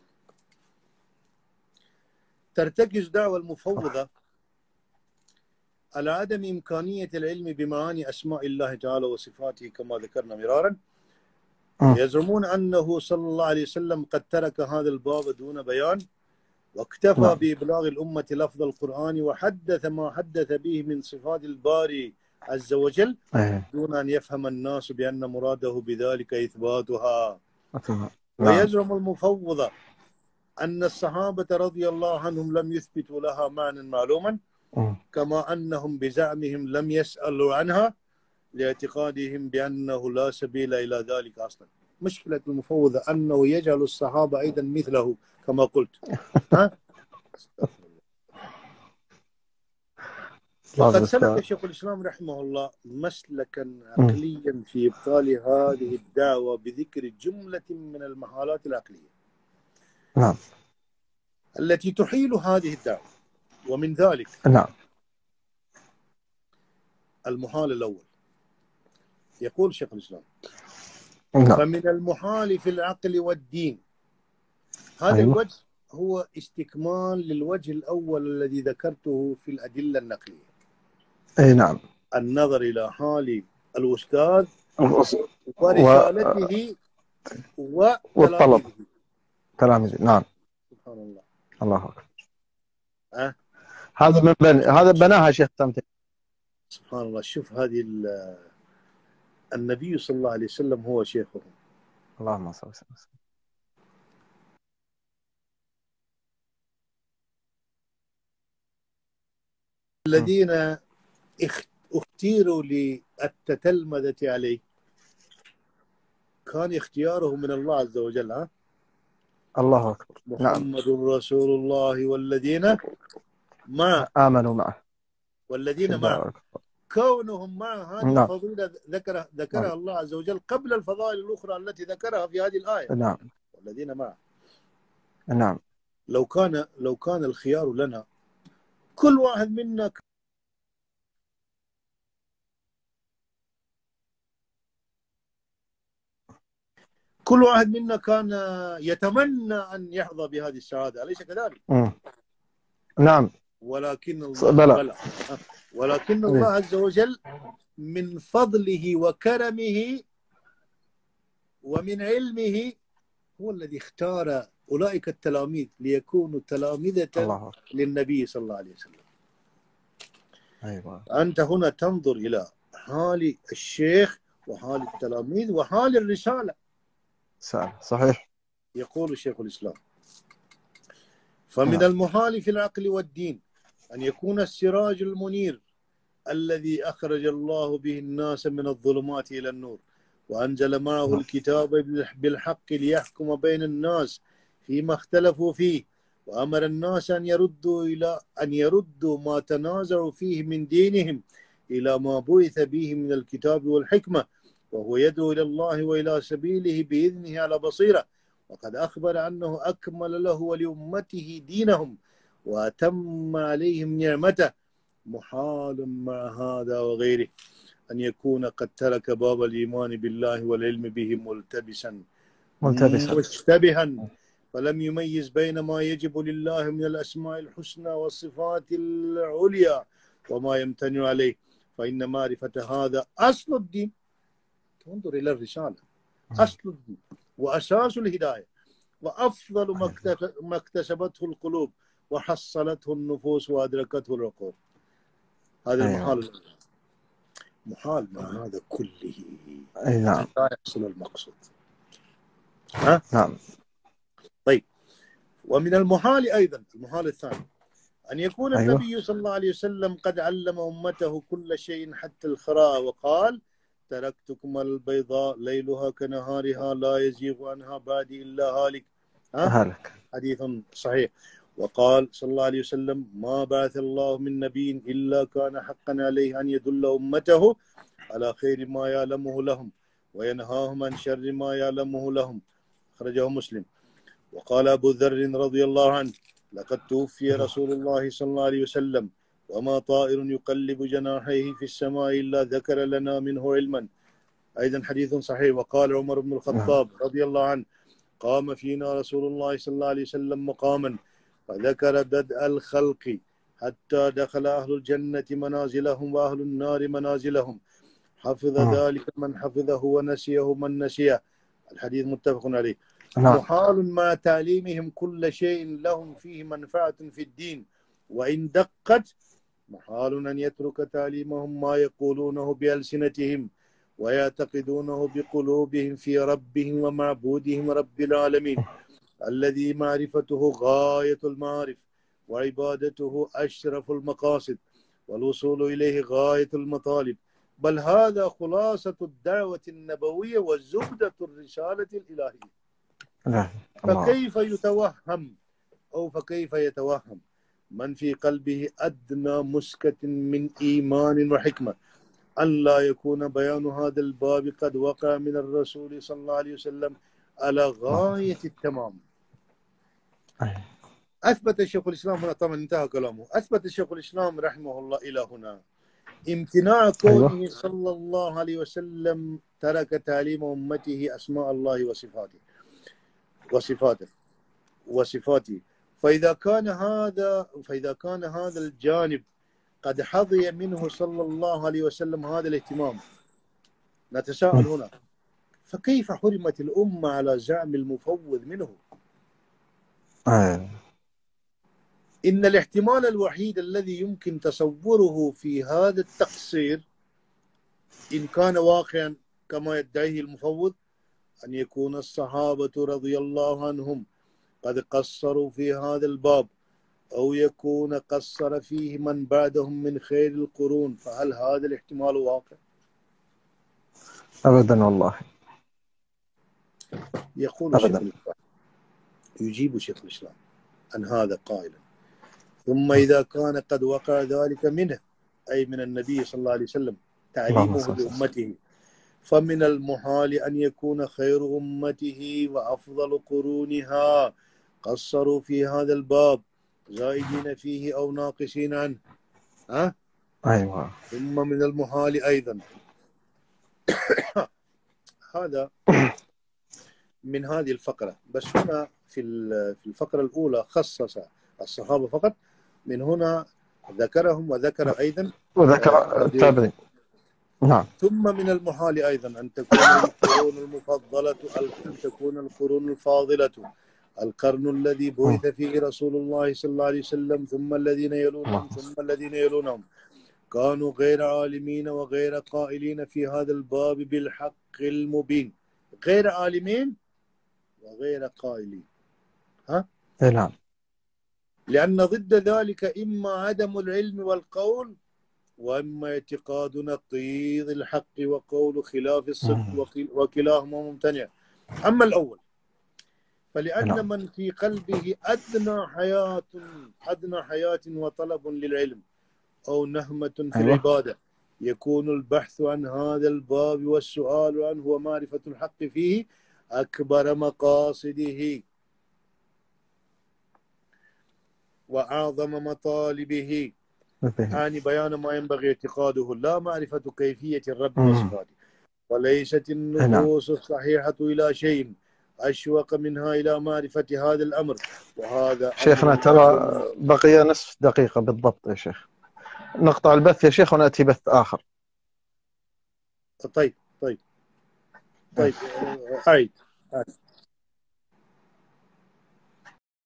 ترتكز دعوى المفوضة على عدم إمكانية العلم بمعاني أسماء الله تعالى وصفاته كما ذكرنا مرارا. يزعمون أنه صلى الله عليه وسلم قد ترك هذا الباب دون بيان، واكتفى نعم. بإبلاغ الأمة لفظ القرآن، وحدث ما حدث به من صفات الباري عز وجل، أيه. دون أن يفهم الناس بأن مراده بذلك إثباتها. نعم. ويزعم المفوضة أن الصحابة رضي الله عنهم لم يثبتوا لها معنى معلوما، م. كما أنهم بزعمهم لم يسألوا عنها، لاعتقادهم بأنه لا سبيل إلى ذلك أصلا. مشكلة المفوضة أنه يجعل الصحابة أيضا مثله كما قلت. ها؟ وقد سلك شيخ الإسلام رحمه الله مسلكا عقليا في إبطال هذه الدعوة بذكر جملة من المحالات العقلية نعم التي تحيل هذه الدعوة. ومن ذلك نعم المحال الأول، يقول شيخ الإسلام: نعم. فمن المحال في العقل والدين. هذا أيوة. الوجه هو استكمال للوجه الأول الذي ذكرته في الأدلة النقلية. أي نعم. النظر إلى حال الأستاذ ورسالته و... وتلاميذه. تلاميذه. نعم. سبحان الله. الله أكبر. أه؟ هذا من بني هذا بناها شيخ تمتين. سبحان الله. شوف هذه النبي صلى الله عليه وسلم هو شيخهم. اللهم صل وسلم. الذين اختيروا للتتلمذة عليه كان اختياره من الله عز وجل. ها؟ الله أكبر. محمد نعم. رسول الله والذين معه آمنوا معه والذين معه. كونهم مع هذه نعم. الفضيلة ذكرها ذكرها نعم. الله عز وجل قبل الفضائل الأخرى التي ذكرها في هذه الآية. نعم. والذين معه. نعم. لو كان لو كان الخيار لنا كل واحد منا كل واحد منا كان يتمنى أن يحظى بهذه السعادة، أليس كذلك؟ م. نعم. ولكن الله بلى. بلى. ولكن الله عز وجل من فضله وكرمه ومن علمه هو الذي اختار أولئك التلاميذ ليكونوا تلامذة الله. للنبي صلى الله عليه وسلم. أيوة. أنت هنا تنظر إلى حال الشيخ وحال التلاميذ وحال الرسالة. صحيح. يقول الشيخ الإسلام: فمن المحال في العقل والدين أن يكون السراج المنير الذي أخرج الله به الناس من الظلمات إلى النور وأنزل معه الكتاب بالحق ليحكم بين الناس فيما اختلفوا فيه وأمر الناس أن يردوا إلى أن يردوا ما تنازعوا فيه من دينهم إلى ما بعث به من الكتاب والحكمة، وهو يدعو إلى الله وإلى سبيله بإذنه على بصيرة. وقد أخبر أنه أكمل له ولأمته دينهم وأتم عليهم نعمته. محال مع هذا وغيره أن يكون قد ترك باب الإيمان بالله والعلم به ملتبسا ملتبسا مشتبها، فلم يميز بين ما يجب لله من الأسماء الحسنى والصفات العليا وما يمتنع عليه، فإن معرفة هذا أصل الدين. انظر إلى الرسالة، أصل الدين وأساس الهداية وأفضل ما اكتسبته القلوب وحصلته النفوس وأدركته العقول. هذا المحال. محال مع هذا كله. أي نعم. لا يحصل المقصود. ها؟ نعم. طيب، ومن المحال أيضا المحال الثاني أن يكون أيوة. النبي صلى الله عليه وسلم قد علم أمته كل شيء حتى الخراء وقال: تركتكم البيضاء ليلها كنهارها لا يزيغ عنها بعدي إلا هالك. هالك. حديث صحيح. وقال صلى الله عليه وسلم: ما بعث الله من نبي إلا كان حقا عليه أن يدل أمته على خير ما يعلمه لهم وينهاهم عن شر ما يعلمه لهم. أخرجه مسلم. وقال أبو ذر رضي الله عنه: لقد توفي رسول الله صلى الله عليه وسلم وما طائر يقلب جناحيه في السماء إلا ذكر لنا منه علما. أيضا حديث صحيح. وقال عمر بن الخطاب رضي الله عنه: قام فينا رسول الله صلى الله عليه وسلم مقاما فذكر بدء الخلق حتى دخل أهل الجنة منازلهم وأهل النار منازلهم، حفظ ذلك من حفظه ونسيه من نسيه. الحديث متفق عليه. محال مع تعليمهم كل شيء لهم فيه منفعة في الدين وإن دقت، محال أن يترك تعليمهم ما يقولونه بألسنتهم ويعتقدونه بقلوبهم في ربهم ومعبودهم رب العالمين الذي معرفته غاية المعارف وعبادته أشرف المقاصد والوصول إليه غاية المطالب بل هذا خلاصة الدعوة النبوية وزبدة الرسالة الإلهية. نعم. فكيف يتوهم أو فكيف يتوهم من في قلبه أدنى مسكة من إيمان وحكمة أن لا يكون بيان هذا الباب قد وقع من الرسول صلى الله عليه وسلم على غاية التمام. أثبت الشيخ الإسلام هنا، طبعا انتهى كلامه، أثبت الشيخ الإسلام رحمه الله إلى هنا امتناع كونه صلى الله عليه وسلم ترك تعليم أمته أسماء الله وصفاته وصفاته وصفاته فإذا كان هذا فإذا كان هذا الجانب قد حظي منه صلى الله عليه وسلم هذا الاهتمام، نتساءل هنا فكيف حرمت الأمة على زعم المفوض منه؟ إن الاحتمال الوحيد الذي يمكن تصوره في هذا التقصير إن كان واقعا كما يدعيه المفوض أن يكون الصحابة رضي الله عنهم قد قصروا في هذا الباب، أو يكون قصر فيه من بعدهم من خير القرون. فهل هذا الاحتمال واقع؟ أبدا والله. يقول الشيخ الإسلام، يجيب شيخ الإسلام عن هذا قائلا: ثم إذا كان قد وقع ذلك منه، أي من النبي صلى الله عليه وسلم تعليمه لأمته، فمن المحال أن يكون خير أمته وأفضل قرونها قصروا في هذا الباب زائدين فيه أو ناقصين عنه. ها؟ أيوة. ثم من المحال أيضا هذا من هذه الفقرة، بس هنا في في الفقرة الأولى خصص الصحابة فقط، من هنا ذكرهم وذكر أيضا وذكر التابعين. نعم. ثم من المحال أيضا أن تكون القرون المفضلة أن تكون القرون الفاضلة القرن الذي بعث فيه رسول الله صلى الله عليه وسلم ثم الذين يلونهم ثم الذين يلونهم كانوا غير عالمين وغير قائلين في هذا الباب بالحق المبين. غير عالمين وغير قائلين. ها؟ نعم. لأن ضد ذلك إما عدم العلم والقول، وإما اعتقاد نقيض الحق وقول خلاف الصدق، وكلاهما ممتنع. أما الأول فلأن من في قلبه أدنى حياة أدنى حياة وطلب للعلم أو نهمة في العبادة يكون البحث عن هذا الباب والسؤال عنه ومعرفة الحق فيه أكبر مقاصده وأعظم مطالبه، يعني بيان ما ينبغي اعتقاده لا معرفة كيفية الرب وصفاته. وليست النفوس الصحيحة إلى شيء أشوق منها إلى معرفة هذا الأمر. وهذا شيخنا ترى بقي نصف دقيقة بالضبط يا شيخ، نقطع البث يا شيخ ونأتي بث آخر. طيب طيب طيب أعيد.